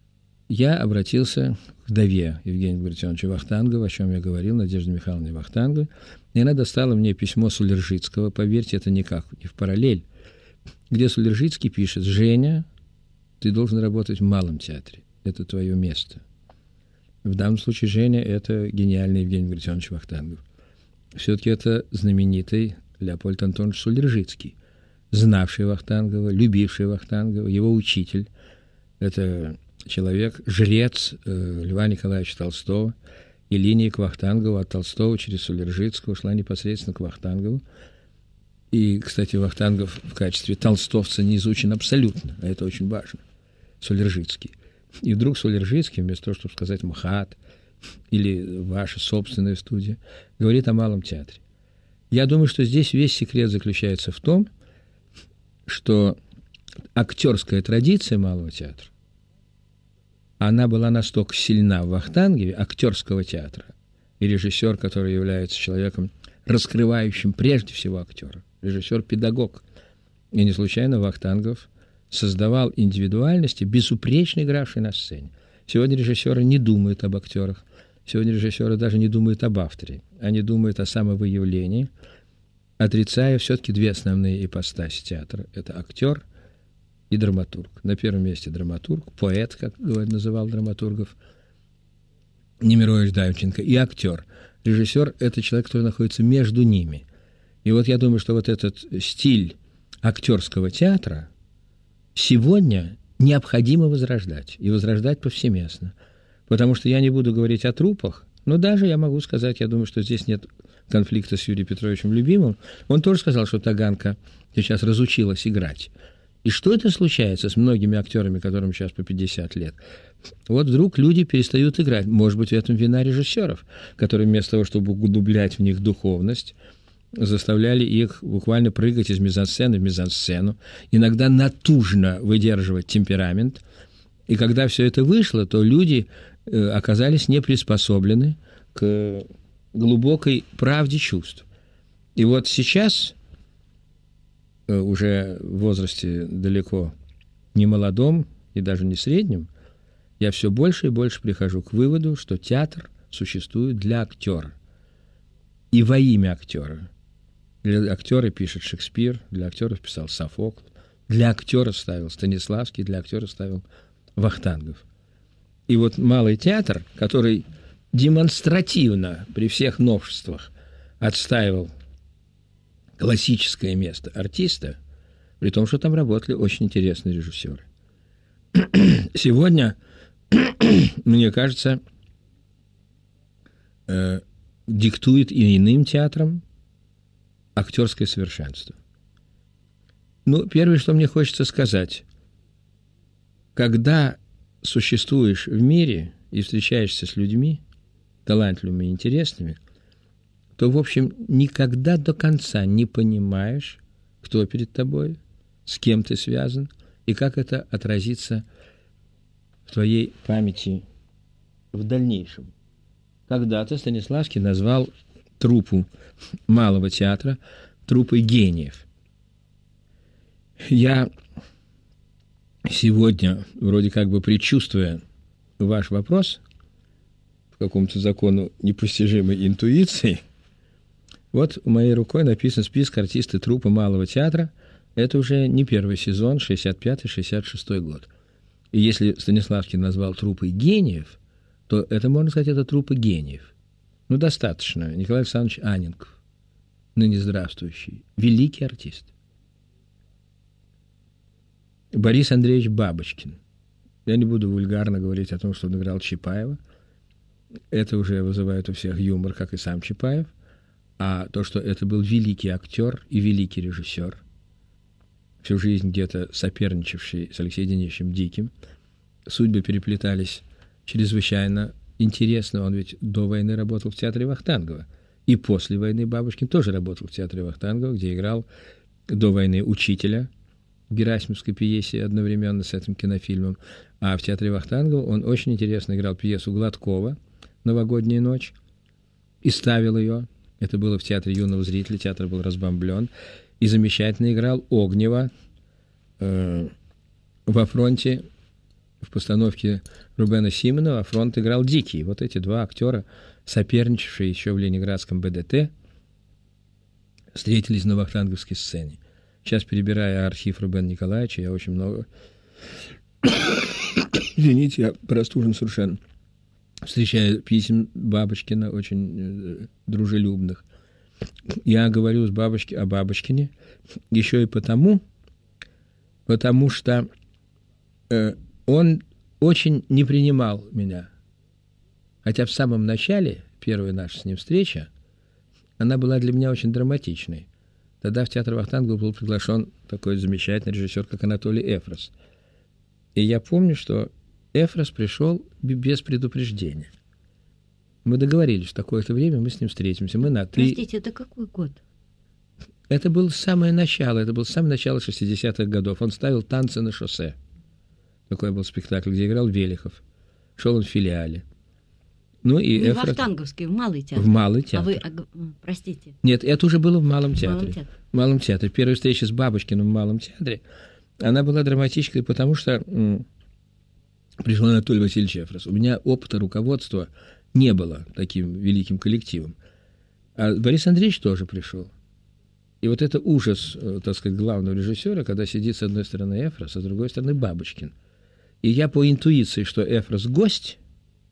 я обратился к вдове Евгения Багратионовича Вахтангова, о чем я говорил, Надежде Михайловне Вахтанговой, и она достала мне письмо Сулержицкого, поверьте, это никак не в параллель, где Сулержицкий пишет: «Женя, ты должен работать в Малом театре, это твое место». В данном случае Женя – это гениальный Евгений Багратионович Вахтангов. Все-таки это знаменитый Леопольд Антонович Сулержицкий, знавший Вахтангова, любивший Вахтангова, его учитель. Это человек, жрец э, Льва Николаевича Толстого, и линия к Вахтангову от Толстого через Сулержицкого шла непосредственно к Вахтангову. И, кстати, Вахтангов в качестве толстовца не изучен абсолютно, а это очень важно, Сулержицкий. И вдруг Сулержицкий, вместо того, чтобы сказать МХАТ или ваша собственная студия, говорит о Малом театре. Я думаю, что здесь весь секрет заключается в том, что актерская традиция Малого театра, она была настолько сильна в Вахтангове, актерского театра, и режиссер, который является человеком, раскрывающим прежде всего актера, режиссер-педагог. И не случайно Вахтангов создавал индивидуальности, безупречно игравшие на сцене. Сегодня режиссеры не думают об актерах, сегодня режиссеры даже не думают об авторе, они думают о самовыявлении, отрицая все-таки две основные ипостаси театра. Это актер и драматург. На первом месте драматург, поэт, как говорит, называл драматургов Немирович Давченко, и актер. Режиссер – это человек, который находится между ними. И вот я думаю, что вот этот стиль актерского театра сегодня необходимо возрождать, и возрождать повсеместно. Потому что я не буду говорить о труппах, но даже я могу сказать, я думаю, что здесь нет конфликта с Юрием Петровичем Любимым. Он тоже сказал, что Таганка сейчас разучилась играть. И что это случается с многими актерами, которым сейчас по пятьдесят лет? Вот вдруг люди перестают играть. Может быть, в этом вина режиссеров, которые вместо того, чтобы углублять в них духовность, заставляли их буквально прыгать из мизансцены в мизансцену, иногда натужно выдерживать темперамент. И когда все это вышло, то люди э, оказались не приспособлены к глубокой правде чувств. И вот сейчас, э, уже в возрасте далеко не молодом и даже не среднем, я все больше и больше прихожу к выводу, что театр существует для актера и во имя актера. Для актера пишет Шекспир, для актеров писал Софокл, для актера ставил Станиславский, для актера ставил Вахтангов. И вот Малый театр, который демонстративно при всех новшествах отстаивал классическое место артиста, при том, что там работали очень интересные режиссеры. Сегодня, мне кажется, э, диктует и иным театрам актерское совершенство. Ну, первое, что мне хочется сказать, когда существуешь в мире и встречаешься с людьми, талантливыми и интересными, то, в общем, никогда до конца не понимаешь, кто перед тобой, с кем ты связан, и как это отразится в твоей памяти в дальнейшем. Когда-то Станиславский назвал труппу Малого театра труппой гениев. Я сегодня, вроде как бы предчувствуя ваш вопрос по какому-то закону непостижимой интуиции, вот у моей рукой написан список артистов труппы Малого театра. Это уже не первый сезон, шестьдесят пятый — шестьдесят шестой год. И если Станиславский назвал труппой гениев, то это, можно сказать, это труппа гениев. Ну, достаточно. Николай Александрович Анненков, ныне здравствующий, великий артист. Борис Андреевич Бабочкин. Я не буду вульгарно говорить о том, что он играл Чапаева. Это уже вызывает у всех юмор, как и сам Чапаев. А то, что это был великий актер и великий режиссер, всю жизнь где-то соперничавший с Алексеем Денисовичем Диким, судьбы переплетались чрезвычайно интересно. Он ведь до войны работал в театре Вахтангова. И после войны Бабочкин тоже работал в театре Вахтангова, где играл до войны учителя в герасимовской пьесе одновременно с этим кинофильмом. А в театре Вахтангова он очень интересно играл пьесу Гладкова «Новогодняя ночь» и ставил ее. Это было в театре юного зрителя, театр был разбомблен. И замечательно играл Огнева э, во фронте в постановке Рубена Симонова «Фронт» играл Дикий. Вот эти два актера, соперничавшие еще в ленинградском БДТ, встретились на вахтанговской сцене. Сейчас, перебирая архив Рубена Николаевича, я очень много... Извините, я простужен совершенно. Встречаю писем Бабочкина, очень дружелюбных. Я говорю с Бабочки, о Бабочкине еще и потому, потому что э, он очень не принимал меня. Хотя в самом начале, первая наша с ним встреча, она была для меня очень драматичной. Тогда в театр Вахтангова был приглашен такой замечательный режиссер, как Анатолий Эфрос. И я помню, что Эфрос пришел без предупреждения. Мы договорились, что в такое-то время мы с ним встретимся. Мы на «ты». Простите, это какой год? Это было самое начало, это было самое начало шестидесятых годов. Он ставил «Танцы на шоссе». Такой был спектакль, где играл Велихов. Шел он в филиале. Ну, и Не Эфрос... в Вахтанговский, в Малый театр. В Малый театр. А вы, а, простите. Нет, это уже было в Малом театре. В Малом театре. В Малом театре. Первая встреча с Бабочкиным в Малом театре, она была драматической, потому что м- пришел Анатолий Васильевич Эфрос. У меня опыта руководства не было таким великим коллективом. А Борис Андреевич тоже пришел. И вот это ужас, так сказать, главного режиссера, когда сидит с одной стороны Эфрос, а с другой стороны Бабочкин. И я по интуиции, что Эфрос гость,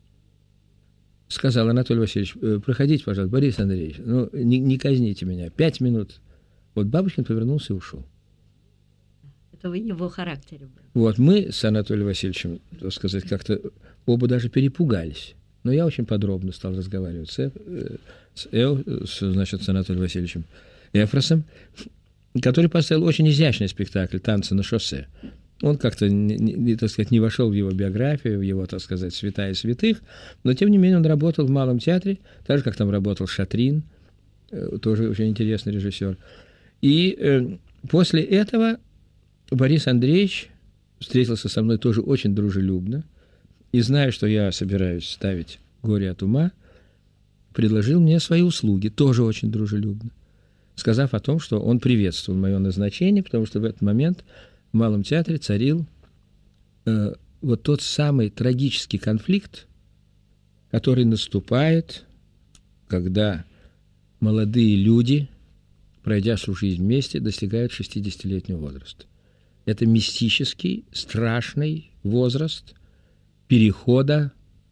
сказал: Анатолий Васильевич, проходите, пожалуйста, Борис Андреевич, ну, не, не казните меня, пять минут. Вот Бабочкин повернулся и ушел. Это в его характере было. Вот, мы с Анатолием Васильевичем, так сказать, как-то оба даже перепугались. Но я очень подробно стал разговаривать с, с, с, значит, с Анатолием Васильевичем Эфросом, который поставил очень изящный спектакль «Танцы на шоссе». Он как-то, не, не, так сказать, не вошел в его биографию, в его, так сказать, святая святых, но, тем не менее, он работал в Малом театре, так же, как там работал Шатрин, тоже очень интересный режиссер. И э, после этого Борис Андреевич встретился со мной тоже очень дружелюбно, и, зная, что я собираюсь ставить «Горе от ума», предложил мне свои услуги, тоже очень дружелюбно, сказав о том, что он приветствовал мое назначение, потому что в этот момент в Малом театре царил э, вот тот самый трагический конфликт, который наступает, когда молодые люди, пройдя всю жизнь вместе, достигают шестидесятилетнего возраста. Это мистический, страшный возраст перехода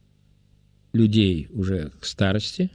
людей уже к старости.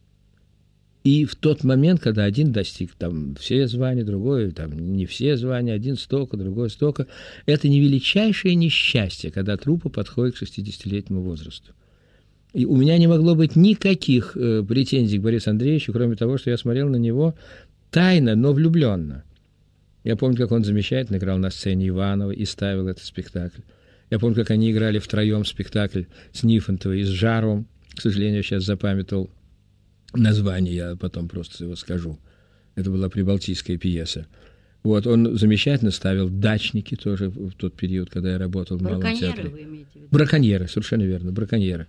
И в тот момент, когда один достиг там все звания, другой там не все звания, один столько, другой столько, это не величайшее несчастье, когда труппа подходит к шестидесятилетнему возрасту. И у меня не могло быть никаких э, претензий к Борису Андреевичу, кроме того, что я смотрел на него тайно, но влюбленно. Я помню, как он замечательно играл на сцене Иванова и ставил этот спектакль. Я помню, как они играли втроем спектакль с Нифонтовой и с Жаровым. К сожалению, я сейчас запамятовал название, я потом просто его скажу. Это была прибалтийская пьеса. Вот, он замечательно ставил «Дачники» тоже в тот период, когда я работал в Малом театре. Браконьеры вы имеете в виду? Браконьеры, совершенно верно, браконьеры.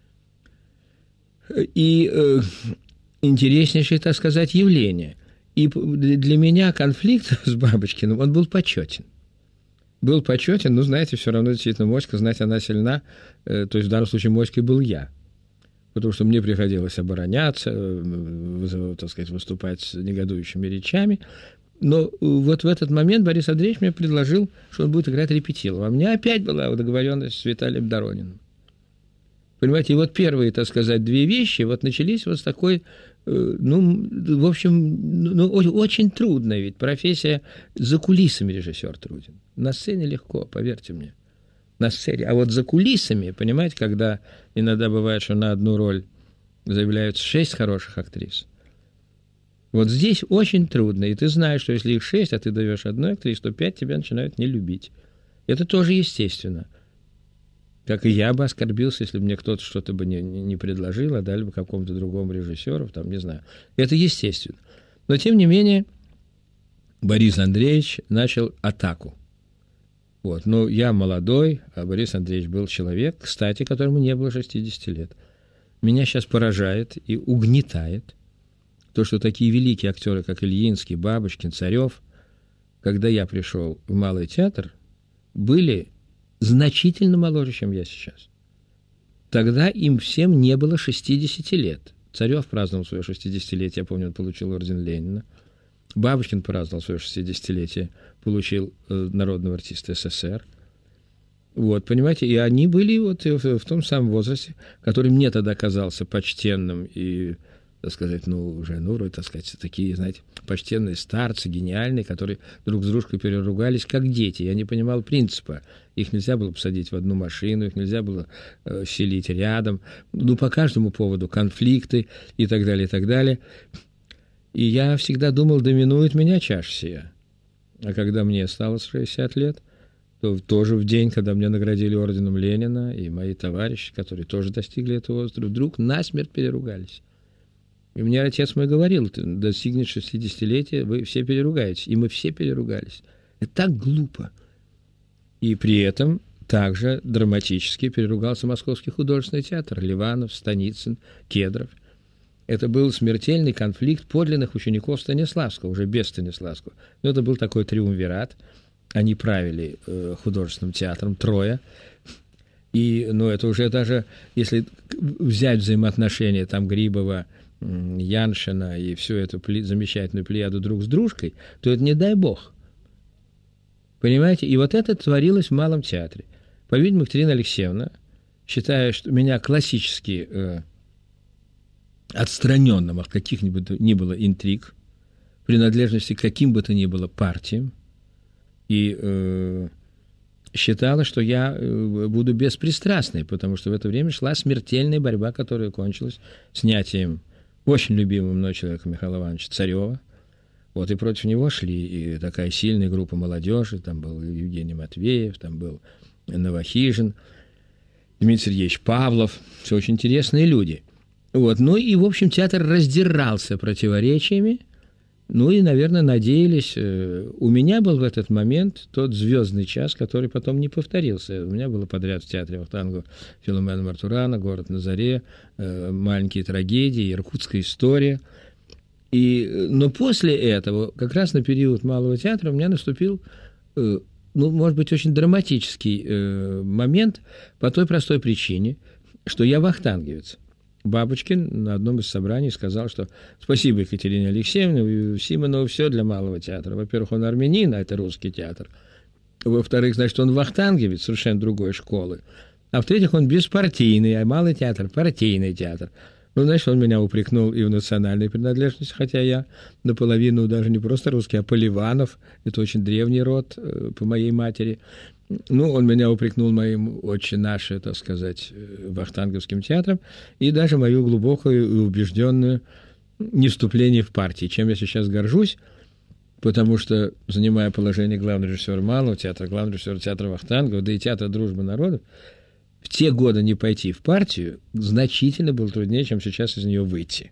И э, интереснейшее, так сказать, явление. И для меня конфликт с Бабочкиным, он был почетен. Был почетен, но, знаете, все равно действительно моська, знать, она сильна. Э, то есть в данном случае моськой был я. Потому что мне приходилось обороняться, э, так сказать, выступать с негодующими речами. Но вот в этот момент Борис Андреевич мне предложил, что он будет играть Репетилова. А у меня опять была договоренность с Виталием Дорониным. Понимаете, и вот первые, так сказать, две вещи вот начались вот с такой, э, ну, в общем, ну, очень трудная ведь профессия, за кулисами режиссер труден. На сцене легко, поверьте мне. На сцене. А вот за кулисами, понимаете, когда иногда бывает, что на одну роль заявляются шесть хороших актрис, вот здесь очень трудно. И ты знаешь, что если их шесть, а ты даешь одной актрисе, то пять тебя начинают не любить. Это тоже естественно. Как и я бы оскорбился, если бы мне кто-то что-то бы не, не предложил, а дали бы какому-то другому режиссеру, там, не знаю. Это естественно. Но, тем не менее, Борис Андреевич начал атаку. Вот. Ну, я молодой, а Борис Андреевич был человек, кстати, которому не было шестидесяти лет. Меня сейчас поражает и угнетает то, что такие великие актеры, как Ильинский, Бабочкин, Царев, когда я пришел в Малый театр, были значительно моложе, чем я сейчас. Тогда им всем не было шестидесяти лет. Царев праздновал свое шестидесятилетие, я помню, он получил орден Ленина. Бабочкин праздновал свое шестидесятилетие, получил э, народного артиста СССР. Вот, понимаете, и они были вот в, в том самом возрасте, который мне тогда казался почтенным и, так сказать, ну, уже, ну, так сказать, такие, знаете, почтенные старцы, гениальные, которые друг с дружкой переругались, как дети. Я не понимал принципа. Их нельзя было посадить в одну машину, их нельзя было э, селить рядом. Ну, по каждому поводу конфликты и так далее, и так далее. И я всегда думал, доминует меня чаша сия. А когда мне стало шестьдесят лет, то тоже в день, когда меня наградили орденом Ленина, и мои товарищи, которые тоже достигли этого возраста, вдруг насмерть переругались. И мне отец мой говорил, достигнет шестидесятилетия, вы все переругаетесь. И мы все переругались. Это так глупо. И при этом также драматически переругался Московский художественный театр. Ливанов, Станицын, Кедров. Это был смертельный конфликт подлинных учеников Станиславского, уже без Станиславского. Но это был такой триумвират. Они правили э, художественным театром, трое. И, ну, это уже даже, если взять взаимоотношения там Грибова, Яншина и всю эту пли, замечательную плеяду друг с дружкой, то это не дай бог. Понимаете? И вот это творилось в Малом театре. По-видимому, Екатерина Алексеевна, считая, что меня классически э, отстраненным от каких-нибудь ни было интриг, принадлежности к каким бы то ни было партиям, и э, считала, что я э, буду беспристрастной, потому что в это время шла смертельная борьба, которая кончилась снятием очень любимого мной человека Михаила Ивановича Царева. Вот, и против него шли и такая сильная группа молодежи, там был Евгений Матвеев, там был Новохижин, Дмитрий Сергеевич Павлов, все очень интересные люди. Вот, ну и, в общем, театр раздирался противоречиями. Ну и, наверное, надеялись. У меня был в этот момент тот звездный час, который потом не повторился. У меня было подряд в театре Вахтангова Филомена Мартурана, «Город на заре», «Маленькие трагедии», «Иркутская история». И, но после этого, как раз на период Малого театра, у меня наступил, ну, может быть, очень драматический момент по той простой причине, что я вахтангевец. Бабочкин на одном из собраний сказал, что спасибо Екатерине Алексеевне, Симонову все для Малого театра. Во-первых, он армянин, а это русский театр. Во-вторых, значит, он вахтангевец совершенно другой школы. А в-третьих, он беспартийный, а Малый театр – партийный театр. Ну, значит, он меня упрекнул и в национальной принадлежности, хотя я наполовину даже не просто русский, а Поливанов. Это очень древний род по моей матери. Ну, он меня упрекнул моим «Отче наше», так сказать, вахтанговским театром, и даже мою глубокую и убежденную невступление в партии, чем я сейчас горжусь, потому что, занимая положение главного режиссера Малого театра, главного режиссера театра Вахтангова, да и театра Дружбы народов, в те годы не пойти в партию значительно было труднее, чем сейчас из нее выйти.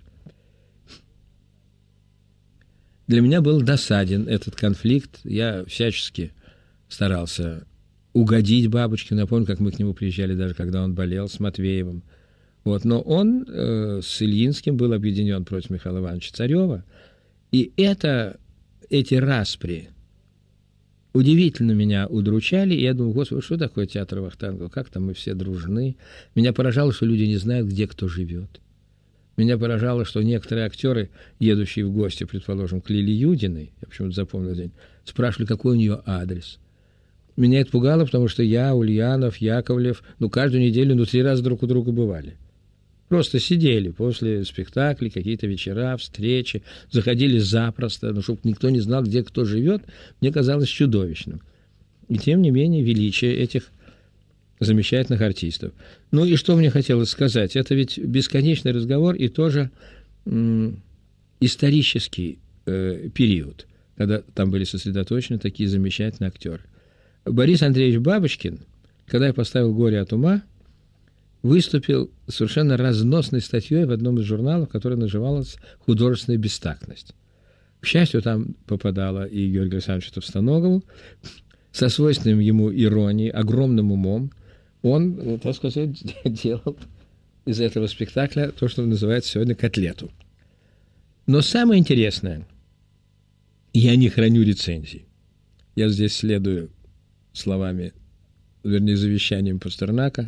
Для меня был досаден этот конфликт. Я всячески старался угодить Бабочкину. Я помню, как мы к нему приезжали, даже когда он болел с Матвеевым. Вот. Но он э, с Ильинским был объединен против Михаила Ивановича Царева. И это, эти распри удивительно меня удручали. И я думал, господи, что такое театр Вахтангова? Как там мы все дружны? Меня поражало, что люди не знают, где кто живет. Меня поражало, что некоторые актеры, едущие в гости, предположим, к Лиле Юдиной, я почему-то запомнил день, спрашивали, какой у нее адрес. Меня это пугало, потому что я, Ульянов, Яковлев, ну, каждую неделю, ну, три раза друг у друга бывали. Просто сидели после спектаклей, какие-то вечера, встречи, заходили запросто, ну, чтобы никто не знал, где кто живет, мне казалось чудовищным. И тем не менее, величие этих замечательных артистов. Ну и что мне хотелось сказать? Это ведь бесконечный разговор и тоже м, исторический э, период, когда там были сосредоточены такие замечательные актеры. Борис Андреевич Бабочкин, когда я поставил «Горе от ума», выступил совершенно разносной статьей в одном из журналов, которая называлась «Художественная бестактность». К счастью, там попадала и Георгию Александровичу Товстоногову со свойственным ему иронией, огромным умом. Он, так сказать, делал из этого спектакля то, что называется сегодня котлету. Но самое интересное, я не храню рецензий. Я здесь следую словами вернее, завещанием Пастернака.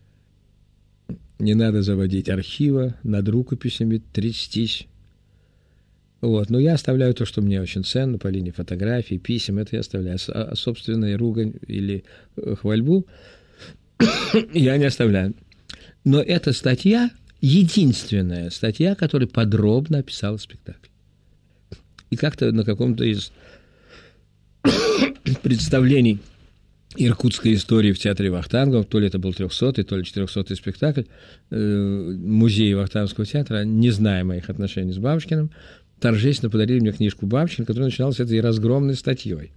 Не надо заводить архива, над рукописями трястись. Вот. Но я оставляю то, что мне очень ценно, по линии фотографий, писем, это я оставляю. А собственную ругань или хвальбу я не оставляю. Но эта статья единственная статья, которая подробно описала спектакль. И как-то на каком-то из представлений иркутской истории в театре Вахтангова, то ли это был трехсотый, то ли четырехсотый спектакль музея Вахтанговского театра, не зная моих отношений с Бабушкиным, торжественно подарили мне книжку Бабушкина, которая начиналась этой разгромной статьей.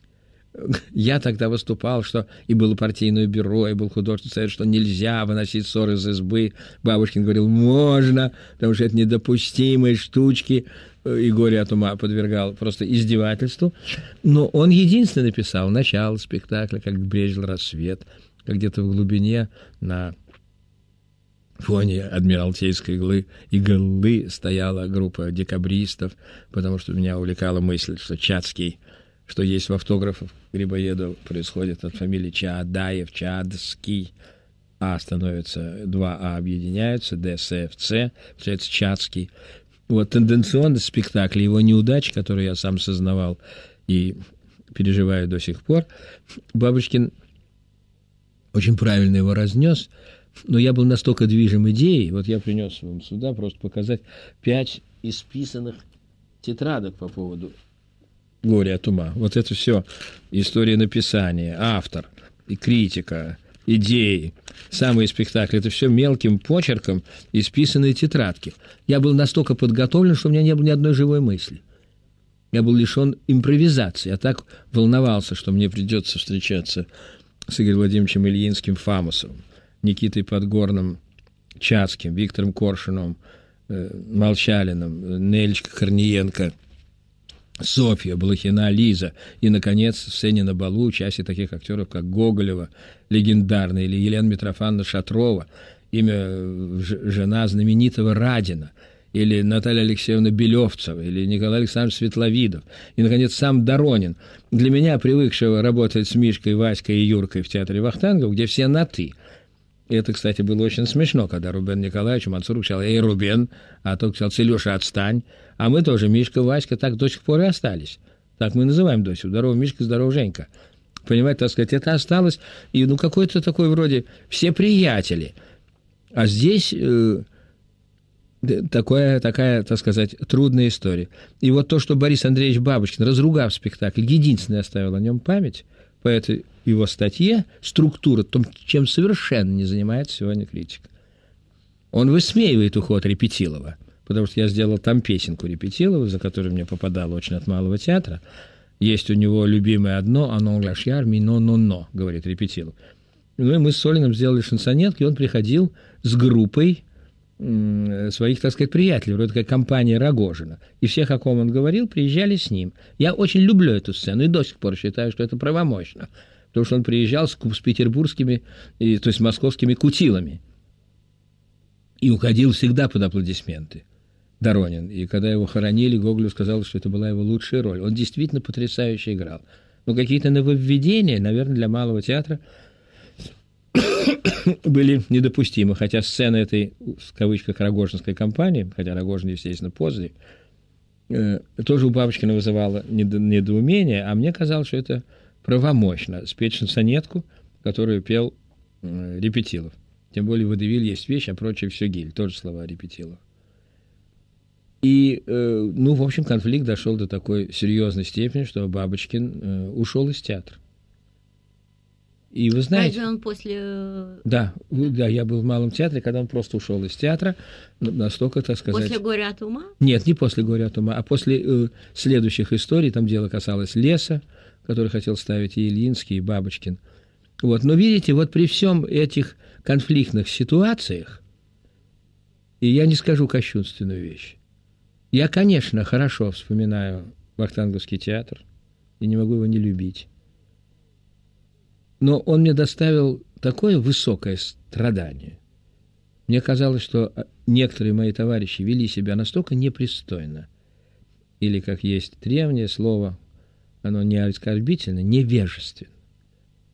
Я тогда выступал, что и было партийное бюро, и был художественный совет, что нельзя выносить ссоры из избы. Бабушкин говорил, можно, потому что это недопустимые штучки, и горе от ума подвергал просто издевательству. Но он единственный написал начало спектакля, как брезжил рассвет, как где-то в глубине на фоне Адмиралтейской иглы, иглы стояла группа декабристов, потому что меня увлекала мысль, что Чацкий, что есть в автографах Грибоедова, происходит от фамилии Чаадаев, Чаадский. А становится, два А объединяются, Д, С, Ф, Ц, получается Чацкий. Вот тенденционность спектакля, его неудач, которые я сам сознавал и переживаю до сих пор, Бабушкин очень правильно его разнес, но я был настолько движим идеей, вот я принес вам сюда просто показать пять исписанных тетрадок по поводу «Горе от ума». Вот это все история написания, автор, и критика, идеи, самые спектакли, это все мелким почерком исписанные тетрадки. Я был настолько подготовлен, что у меня не было ни одной живой мысли. Я был лишен импровизации. Я так волновался, что мне придется встречаться с Игорем Владимировичем Ильинским, Фамусовым, Никитой Подгорным, Чацким, Виктором Коршуновым, э, Молчалиным, Нелечка Корниенко, Софья, Блохина, Лиза. И, наконец, в сцене на балу участие таких актеров, как Гоголева, легендарная, или Елена Митрофановна Шатрова, имя жена знаменитого Радина, или Наталья Алексеевна Белевцева, или Николай Александрович Светловидов, и, наконец, сам Доронин. Для меня, привыкшего работать с Мишкой, Васькой и Юркой в театре Вахтангова, где все на «ты». И это, кстати, было очень смешно, когда Рубен Николаевич Мансуров сказал: «Эй, Рубен», а тот сказал: «Илюша, отстань». А мы тоже, Мишка, Васька, так до сих пор и остались. Так мы называем до сих пор. Здорово, Мишка, здорово, Женька. Понимаете, так сказать, это осталось. И, ну, какой-то такой вроде все приятели. А здесь э, такая, такая, так сказать, трудная история. И вот то, что Борис Андреевич Бабушкин, разругав спектакль, единственный оставил о нем память, по этой его статье, структура, том, чем совершенно не занимается сегодня критик. Он высмеивает уход Репетилова, потому что я сделал там песенку Репетилова, за которую мне попадало очень от Малого театра. Есть у него любимое одно «Анон ляшьяр ми но-но-но», говорит Репетилов. Ну и мы с Солиным сделали шансонетку, и он приходил с группой своих, так сказать, приятелей, вроде как компания Рогожина. И всех, о ком он говорил, приезжали с ним. Я очень люблю эту сцену и до сих пор считаю, что это правомощно. Потому что он приезжал с, с петербургскими, и, то есть московскими кутилами. И уходил всегда под аплодисменты. Доронин. И когда его хоронили, Гоголю сказал, что это была его лучшая роль. Он действительно потрясающе играл. Но какие-то нововведения, наверное, для Малого театра были недопустимы, хотя сцена этой, в кавычках, рогожинской компании, хотя Рогожин, естественно, поздний, э, тоже у Бабушкина вызывала недоумение, а мне казалось, что это правомощно спеть шансонетку, которую пел э, Репетилов. Тем более в «Водевиль» есть вещь, а прочее все гиль, тоже слова Репетилова. И, э, ну, в общем, конфликт дошел до такой серьезной степени, что Бабушкин э, ушел из театра. И вы знаете... Разве он после... Да, да, я был в Малом театре, когда он просто ушел из театра, настолько, так сказать... После «Горя от ума»? Нет, не после «Горя от ума», а после э, следующих историй. Там дело касалось леса, который хотел ставить и Ильинский, и Бабушкин. Вот. Но видите, вот при всем этих конфликтных ситуациях, и я не скажу кощунственную вещь, я, конечно, хорошо вспоминаю Вахтанговский театр и не могу его не любить. Но он мне доставил такое высокое страдание. Мне казалось, что некоторые мои товарищи вели себя настолько непристойно, или, как есть древнее слово, оно не оскорбительно, невежественно.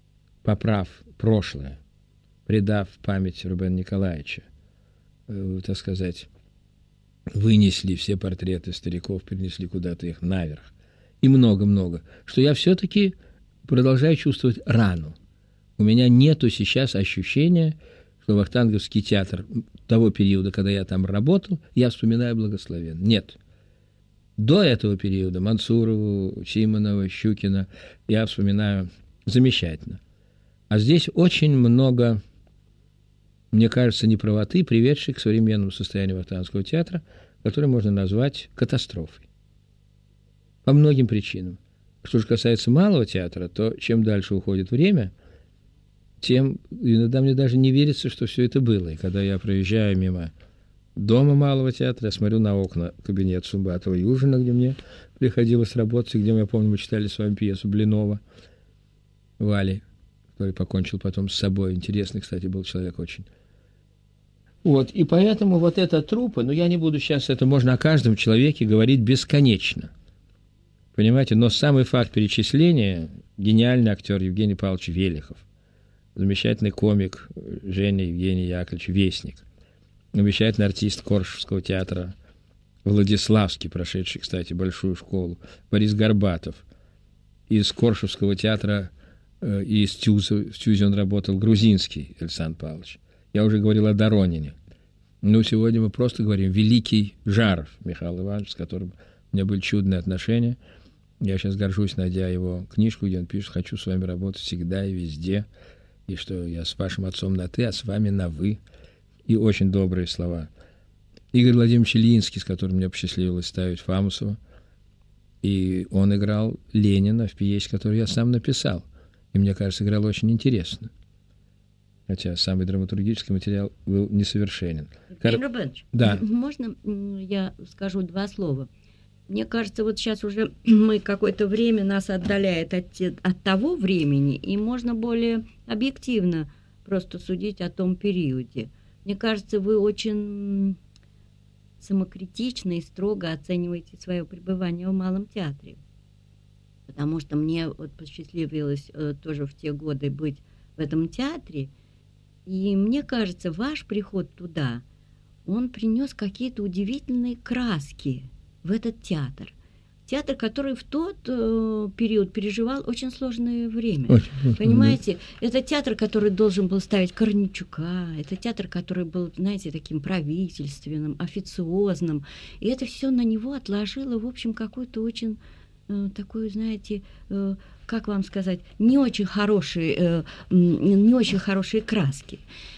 поправ прошлое, предав память Рубена Николаевича, э, так сказать, вынесли все портреты стариков, перенесли куда-то их наверх, и много-много, что я все-таки продолжаю чувствовать рану. У меня нету сейчас ощущения, что Вахтанговский театр того периода, когда я там работал, я вспоминаю благословенно. Нет. До этого периода Мансурову, Симонова, Щукина я вспоминаю замечательно. А здесь очень много, мне кажется, неправоты, приведшей к современному состоянию Вахтанговского театра, которое можно назвать катастрофой. По многим причинам. Что же касается малого театра, то чем дальше уходит время, тем иногда мне даже не верится, что все это было. И когда я проезжаю мимо дома малого театра, я смотрю на окна кабинета Сумбатова и Южина, где мне приходилось работать, где, я помню, мы читали с вами пьесу Блинова Вали, который покончил потом с собой. Интересный, кстати, был человек очень. Вот, и поэтому вот эта труппа, ну, я не буду сейчас, это можно о каждом человеке говорить бесконечно. Понимаете, но самый факт перечисления — гениальный актер Евгений Павлович Велихов, замечательный комик Женя Евгений Яковлевич Вестник, замечательный артист Коршевского театра Владиславский, прошедший, кстати, большую школу, Борис Горбатов. Из Коршевского театра э, и из Тюза, в Тюзе он работал, Грузинский Александр Павлович. Я уже говорил о Доронине. Ну, сегодня мы просто говорим великий Жаров Михаил Иванович, с которым у меня были чудные отношения. Я сейчас горжусь, найдя его книжку, где он пишет: «Хочу с вами работать всегда и везде, и что я с вашим отцом на «ты», а с вами на «вы». И очень добрые слова. Игорь Владимирович Ильинский, с которым мне посчастливилось ставить Фамусова, и он играл Ленина в пьесе, которую я сам написал. И, мне кажется, играл очень интересно. Хотя самый драматургический материал был несовершенен. Евгений Кар... Рубенович, да. Можно я скажу два слова? Мне кажется, вот сейчас уже мы какое-то время нас отдаляет от, от того времени, и можно более объективно просто судить о том периоде. Мне кажется, вы очень самокритично и строго оцениваете свое пребывание в Малом театре. Потому что мне вот посчастливилось э, тоже в те годы быть в этом театре, и мне кажется, ваш приход туда, он принес какие-то удивительные краски в этот театр. Театр, который в тот э, период переживал очень сложное время. Очень, Понимаете, да. Это театр, который должен был ставить Корничука, это театр, который был, знаете, таким правительственным, официозным. И это все на него отложило, в общем, какую-то очень э, такую, знаете, э, как вам сказать, не очень хорошие, э, не очень хорошие краски.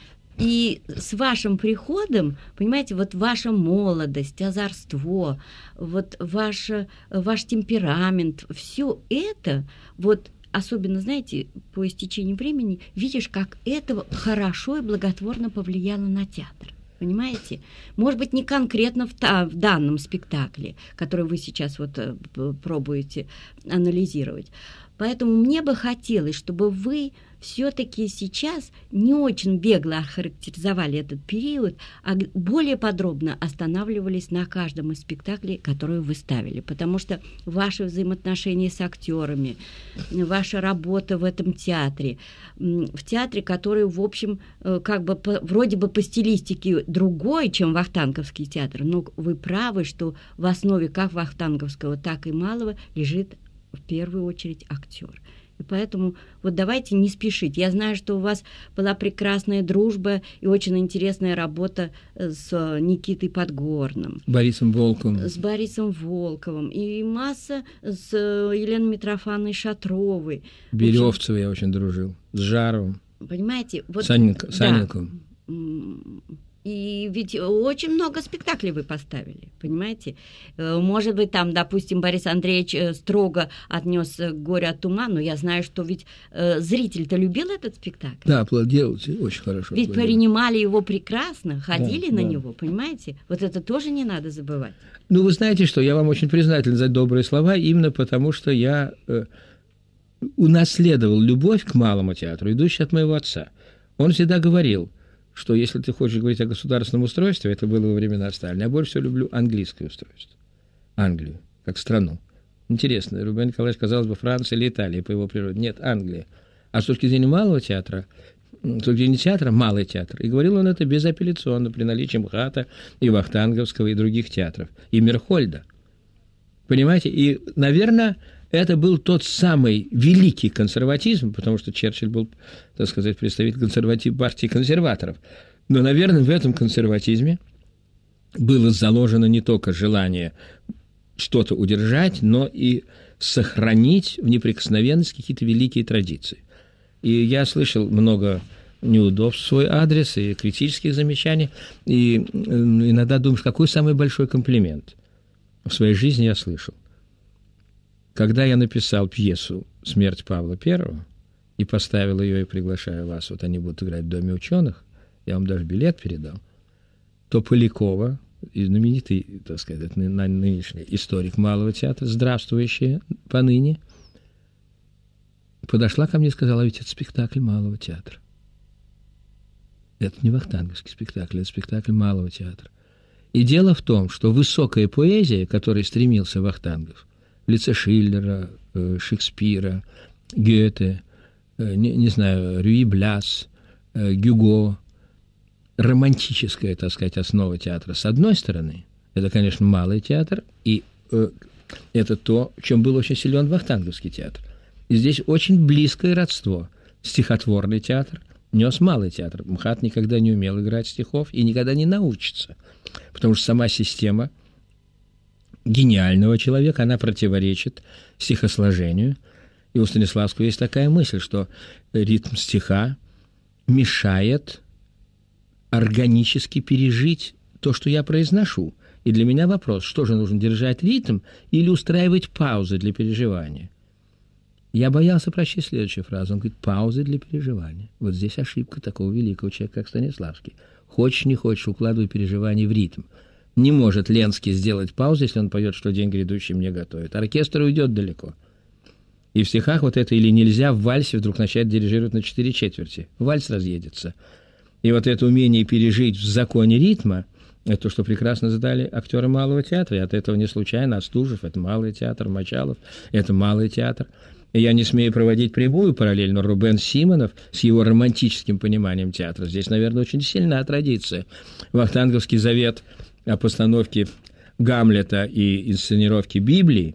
И с вашим приходом, понимаете, вот ваша молодость, озорство, вот ваш, ваш темперамент, все это, вот особенно, знаете, по истечении времени, видишь, как это хорошо и благотворно повлияло на театр. Понимаете? Может быть, не конкретно в, та, в данном спектакле, который вы сейчас вот пробуете анализировать. Поэтому мне бы хотелось, чтобы вы все-таки сейчас не очень бегло охарактеризовали этот период, а более подробно останавливались на каждом из спектаклей, которые вы ставили. Потому что ваши взаимоотношения с актерами, ваша работа в этом театре, в театре, который, в общем, как бы по, вроде бы по стилистике другой, чем Вахтанговский театр, но вы правы, что в основе как Вахтанговского, так и Малого лежит в первую очередь актер. И поэтому вот давайте не спешить. Я знаю, что у вас была прекрасная дружба и очень интересная работа с Никитой Подгорным. Борисом Волковым. С Борисом Волковым. И масса с Еленой Митрофановной Шатровой. Берёвцевой я очень дружил. С Жаровым. Понимаете? Вот, Саненко, да. Саненковым. И ведь очень много спектаклей вы поставили, понимаете? Может быть, там, допустим, Борис Андреевич строго отнес «Горе от ума», но я знаю, что ведь зритель-то любил этот спектакль. Да, аплодировал, очень хорошо. Ведь принимали его прекрасно, ходили да, на да. него, понимаете? Вот это тоже не надо забывать. Ну, вы знаете что, я вам очень признателен за добрые слова, именно потому что я э, унаследовал любовь к Малому театру, идущую от моего отца. Он всегда говорил, что если ты хочешь говорить о государственном устройстве, это было во времена Сталина, я больше всего люблю английское устройство. Англию, как страну. Интересно, Рубен Николаевич, казалось бы, Франция или Италия по его природе. Нет, Англия. А с точки зрения малого театра, с точки зрения театра, малый театр. И говорил он это безапелляционно, при наличии МХАТа и Вахтанговского, и других театров, и Мерхольда. Понимаете? И, наверное, это был тот самый великий консерватизм, потому что Черчилль был, так сказать, представитель консерватив, партии консерваторов. Но, наверное, в этом консерватизме было заложено не только желание что-то удержать, но и сохранить в неприкосновенности какие-то великие традиции. И я слышал много неудобств в свой адрес и критических замечаний, и иногда думаешь, какой самый большой комплимент в своей жизни я слышал. Когда я написал пьесу «Смерть Павла Первого» и поставил ее, и приглашаю вас, вот они будут играть в Доме ученых, я вам даже билет передал, то Полякова, знаменитый, так сказать, нынешний историк малого театра, здравствующий поныне, подошла ко мне и сказала: ведь это спектакль малого театра. Это не вахтанговский спектакль, это спектакль малого театра. И дело в том, что высокая поэзия, к которой стремился Вахтангов, в лице Шиллера, Шекспира, Гёте, не, не знаю, Рюи Бляс, Гюго, романтическая, так сказать, основа театра, с одной стороны, это, конечно, малый театр, и э, это то, в чем был очень силен вахтанговский театр. И здесь очень близкое родство. Стихотворный театр нес малый театр. МХАТ никогда не умел играть стихов и никогда не научится, потому что сама система гениального человека, она противоречит стихосложению. И у Станиславского есть такая мысль, что ритм стиха мешает органически пережить то, что я произношу. И для меня вопрос, что же нужно, держать ритм или устраивать паузы для переживания? Я боялся прочесть следующую фразу. Он говорит: паузы для переживания. Вот здесь ошибка такого великого человека, как Станиславский. Хочешь, не хочешь, укладывай переживание в ритм. Не может Ленский сделать паузу, если он поет, что день грядущий мне готовит. Оркестр уйдет далеко. И в стихах вот это «или нельзя» в вальсе вдруг начать дирижировать на четыре четверти. Вальс разъедется. И вот это умение пережить в законе ритма, это то, что прекрасно задали актеры малого театра. И от этого не случайно Остужев – это малый театр, Мочалов – это малый театр. И я не смею проводить прямую параллель, но Рубен Симонов с его романтическим пониманием театра. Здесь, наверное, очень сильная традиция. Вахтанговский завет о постановке Гамлета и инсценировке Библии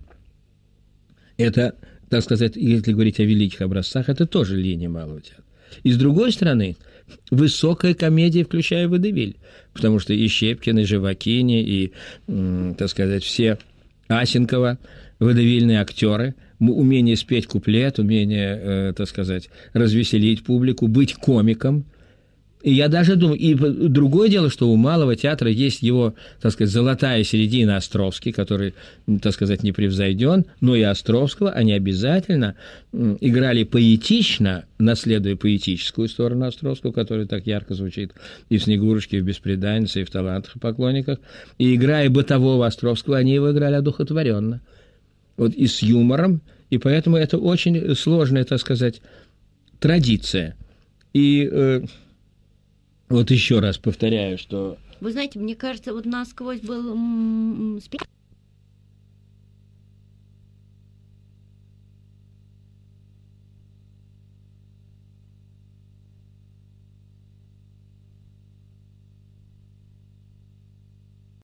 – это, так сказать, если говорить о великих образцах, это тоже линия малого театра. И с другой стороны, высокая комедия, включая водевиль, потому что и Щепкин, и Живакини, и, так сказать, все Асенкова, водевильные актеры, умение спеть куплет, умение, так сказать, развеселить публику, быть комиком. И я даже думаю, и другое дело, что у малого театра есть его, так сказать, золотая середина Островский, который, так сказать, не превзойден, но и Островского они обязательно играли поэтично, наследуя поэтическую сторону Островского, которая так ярко звучит и в «Снегурочке», и в «Бесприданнице», и в «Талантах и поклонниках». И играя бытового Островского, они его играли одухотворенно. Вот и с юмором, и поэтому это очень сложная, так сказать, традиция. И э, вот еще раз повторяю, что... Вы знаете, мне кажется, вот насквозь был м- спектакль.